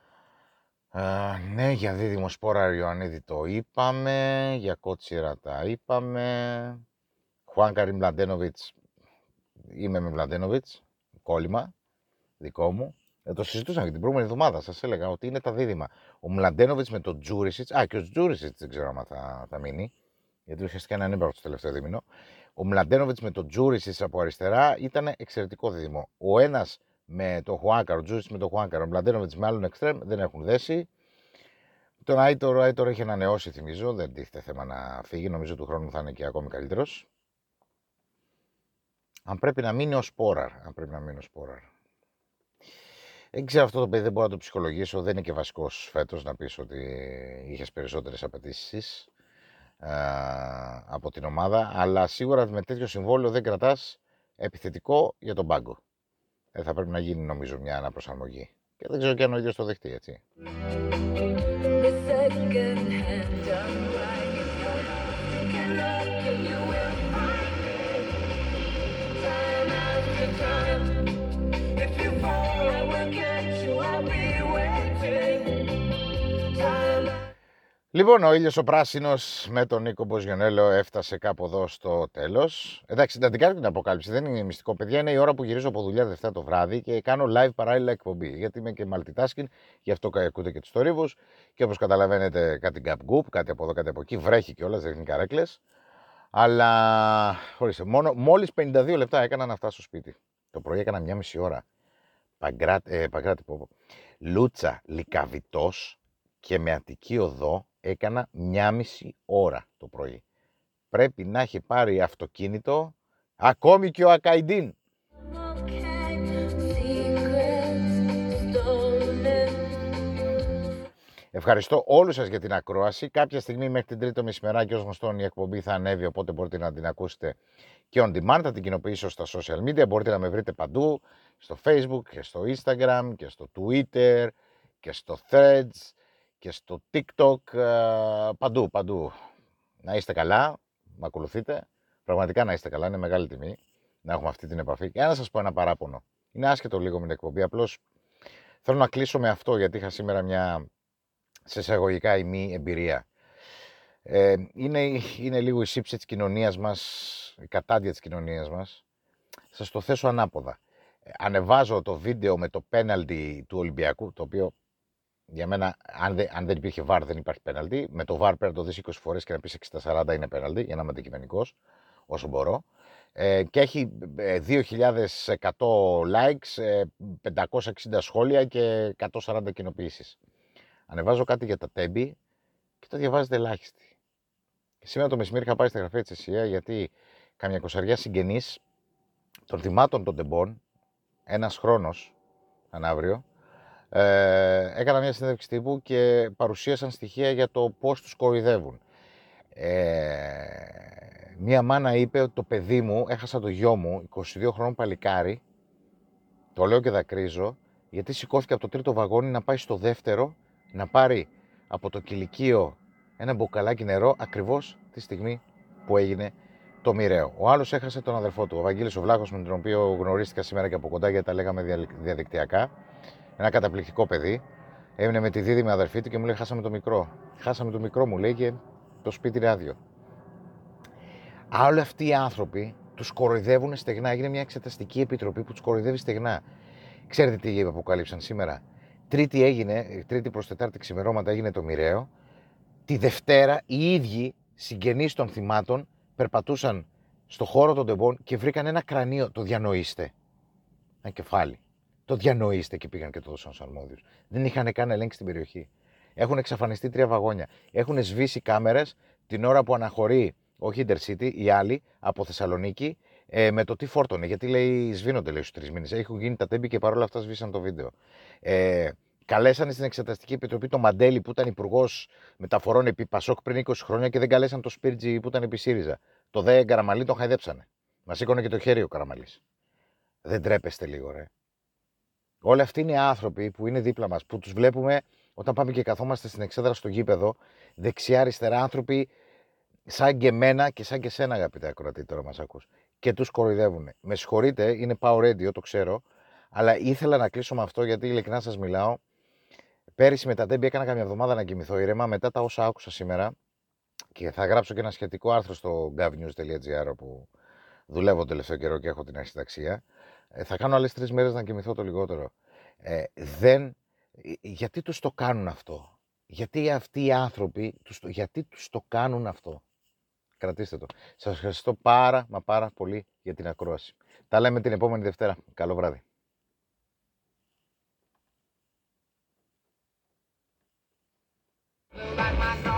Ναι, για δίδυμο Σπόρα Ιωαννίδη το είπαμε, για Κότσιρα τα είπαμε. Χουάνκαρη Μλαντένοβιτς, είμαι με Μλαντένοβιτς, κόλλημα δικό μου. Το συζητούσαμε και την προηγούμενη εβδομάδα, σας έλεγα ότι είναι τα δίδυμα. Ο Μλαντένοβιτς με τον Τζούρισιτς, και ο Τζούρισιτς δεν ξέρω αν θα μείνει, γιατί ουσιαστικά είναι ανέμπρακτο στο τελευταίο δίμηνο. Ο Μλαντένοβιτς με τον Τζούρισιτς από αριστερά ήταν εξαιρετικό δίδυμο. Ο ένας με τον Χουάνκαρ, ο Τζούρισιτς με τον Χουάνκαρ, ο Μλαντένοβιτς με άλλον εξτρέμ δεν έχουν δέσει. Τον Άιτορ έχει ανανεώσει, θυμίζω. Δεν τίθεται θέμα να φύγει. Νομίζω του χρόνου θα είναι και ακόμη καλύτερος. Αν πρέπει να μείνει ο Σπόραρ. Δεν ξέρω, αυτό το παιδί δεν μπορώ να το ψυχολογήσω. Δεν είναι και βασικός φέτος να πεις ότι είχες περισσότερες απαιτήσεις από την ομάδα. Αλλά σίγουρα με τέτοιο συμβόλαιο δεν κρατάς επιθετικό για τον πάγκο. Θα πρέπει να γίνει, νομίζω, μια αναπροσαρμογή. Και δεν ξέρω και αν ο ίδιος το δεχτεί, έτσι. Λοιπόν, ο ήλιος ο πράσινος με τον Νίκο Μποζιονέλο έφτασε κάπου εδώ στο τέλος. Εντάξει, να την κάνω την αποκάλυψη, δεν είναι μυστικό, παιδιά. Είναι η ώρα που γυρίζω από δουλειά Δευτέρα το βράδυ και κάνω live παράλληλα εκπομπή. Γιατί είμαι και multitasking, γι' αυτό ακούτε και τους θορύβους. Και όπως καταλαβαίνετε, κάτι γκαπ-γκουπ, κάτι από εδώ, κάτι από εκεί. Βρέχει κιόλας, δεν είναι καρέκλες. Αλλά χωρίς, μόλις 52 λεπτά έκανα να φτάσω στο σπίτι. Το πρωί έκανα 1,5 ώρα. Παγκράτη, Λούτσα Λυκαβητός και με Αττική Οδό έκανα 1,5 ώρα το πρωί. Πρέπει να έχει πάρει αυτοκίνητο ακόμη και ο Ακαϊντίν. Ευχαριστώ όλους σας για την ακρόαση. Κάποια στιγμή μέχρι την Τρίτη το μεσημεράκι, ως γνωστόν, η εκπομπή θα ανέβει, οπότε μπορείτε να την ακούσετε και on demand. Θα την κοινοποιήσω στα social media. Μπορείτε να με βρείτε παντού, στο Facebook και στο Instagram και στο Twitter και στο Threads και στο TikTok, παντού. Να είστε καλά, με ακολουθείτε. Πραγματικά να είστε καλά, είναι μεγάλη τιμή να έχουμε αυτή την επαφή. Και να σας πω ένα παράπονο. Είναι άσχετο λίγο με την εκπομπή, απλώς θέλω να κλείσω με αυτό, γιατί είχα σήμερα μια, σε εισαγωγικά, ημί εμπειρία. Είναι λίγο η σύψη της κοινωνίας μας, η κατάντια της κοινωνίας μας. Σας το θέσω ανάποδα. Ανεβάζω το βίντεο με το πέναλτι του Ολυμπιακού, το οποίο για μένα, αν δεν υπήρχε VAR, δεν υπάρχει πέναλτι. Με το VAR πρέπει να το δεις 20 φορές και να πεις 60-40 είναι πέναλτι, για να είμαι αντικειμενικός όσο μπορώ. Και έχει 2.100 likes, 560 σχόλια και 140 κοινοποιήσεις. Ανεβάζω κάτι για τα τέμπη και το διαβάζετε ελάχιστοι. Και σήμερα το μεσημέρι είχα πάει στη γραφεία της ΕΣΥΑ, γιατί καμιά 20 συγγενείς των θυμάτων των τεμπών, ένας χρόνος, αύριο, έκανα μια συνέντευξη τύπου και παρουσίασαν στοιχεία για το πώς τους κοροϊδεύουν. Μία μάνα είπε ότι το παιδί μου, έχασα το γιο μου, 22 χρόνων παλικάρι, το λέω και δακρύζω, γιατί σηκώθηκε από το τρίτο βαγόνι να πάει στο δεύτερο, να πάρει από το κηλικείο ένα μπουκαλάκι νερό, ακριβώς τη στιγμή που έγινε το μοιραίο. Ο άλλος έχασε τον αδερφό του, ο Βαγγέλης ο Βλάχος, με τον οποίο γνωρίστηκα σήμερα και από κοντά, γιατί τα λέγαμε διαδικτυακά. Ένα καταπληκτικό παιδί. Έμεινε με τη δίδυμη αδερφή του και μου λέει: χάσαμε το μικρό. Χάσαμε το μικρό, μου λέει, και το σπίτι είναι άδειο. Όλοι αυτοί οι άνθρωποι τους κοροϊδεύουν στεγνά. Έγινε μια εξεταστική επιτροπή που τους κοροϊδεύει στεγνά. Ξέρετε τι αποκάλυψαν σήμερα? Τρίτη προς Τετάρτη ξημερώματα έγινε το μοιραίο. Τη Δευτέρα οι ίδιοι συγγενείς των θυμάτων περπατούσαν στο χώρο των τεμπών και βρήκαν ένα κρανίο. Το διανοείστε? Ένα κεφάλι. Το διανοείστε? Και πήγαν και το δώσαν στους αρμόδιους. Δεν είχαν καν ελέγξει στην περιοχή. Έχουν εξαφανιστεί 3 βαγόνια. Έχουν σβήσει κάμερες την ώρα που αναχωρεί, όχι Intercity, η άλλη από Θεσσαλονίκη, με το τι φόρτωνε. Γιατί λέει σβήνονται, λέει, στους 3 μήνες. Έχουν γίνει τα τέμπη και παρόλα αυτά σβήσαν το βίντεο. Καλέσανε στην Εξεταστική Επιτροπή το Μαντέλη, που ήταν υπουργός μεταφορών επί Πασόκ πριν 20 χρόνια, και δεν καλέσαν το Σπίρτζι που ήταν επί ΣΥΡΙΖΑ. Το δε Καραμαλή τον χαϊδέψανε. Μας σήκωνε και το χέρι ο Καραμαλής. Δεν τρέπεστε λίγο, ρε? Όλοι αυτοί είναι άνθρωποι που είναι δίπλα μας, που τους βλέπουμε όταν πάμε και καθόμαστε στην εξέδρα στο γήπεδο, δεξιά-αριστερά, άνθρωποι σαν και εμένα και σαν και σένα, αγαπητέ ακροατή, τώρα μας ακούς. Και τους κοροϊδεύουν. Με συγχωρείτε, είναι Power Radio, το ξέρω, αλλά ήθελα να κλείσω με αυτό γιατί ειλικρινά σας μιλάω. Πέρυσι με τα Ντέμπι έκανα καμιά εβδομάδα να κοιμηθώ ήρεμα μετά τα όσα άκουσα σήμερα και θα γράψω και ένα σχετικό άρθρο στο gavnews.gr όπου δουλεύω τον τελευταίο καιρό και έχω την αρχιταξία. Θα κάνω άλλες 3 μέρες να κοιμηθώ το λιγότερο. Γιατί τους το κάνουν αυτό? Γιατί αυτοί οι άνθρωποι, γιατί τους το κάνουν αυτό? Κρατήστε το. Σας ευχαριστώ πάρα πολύ για την ακρόαση. Τα λέμε την επόμενη Δευτέρα. Καλό βράδυ. Like my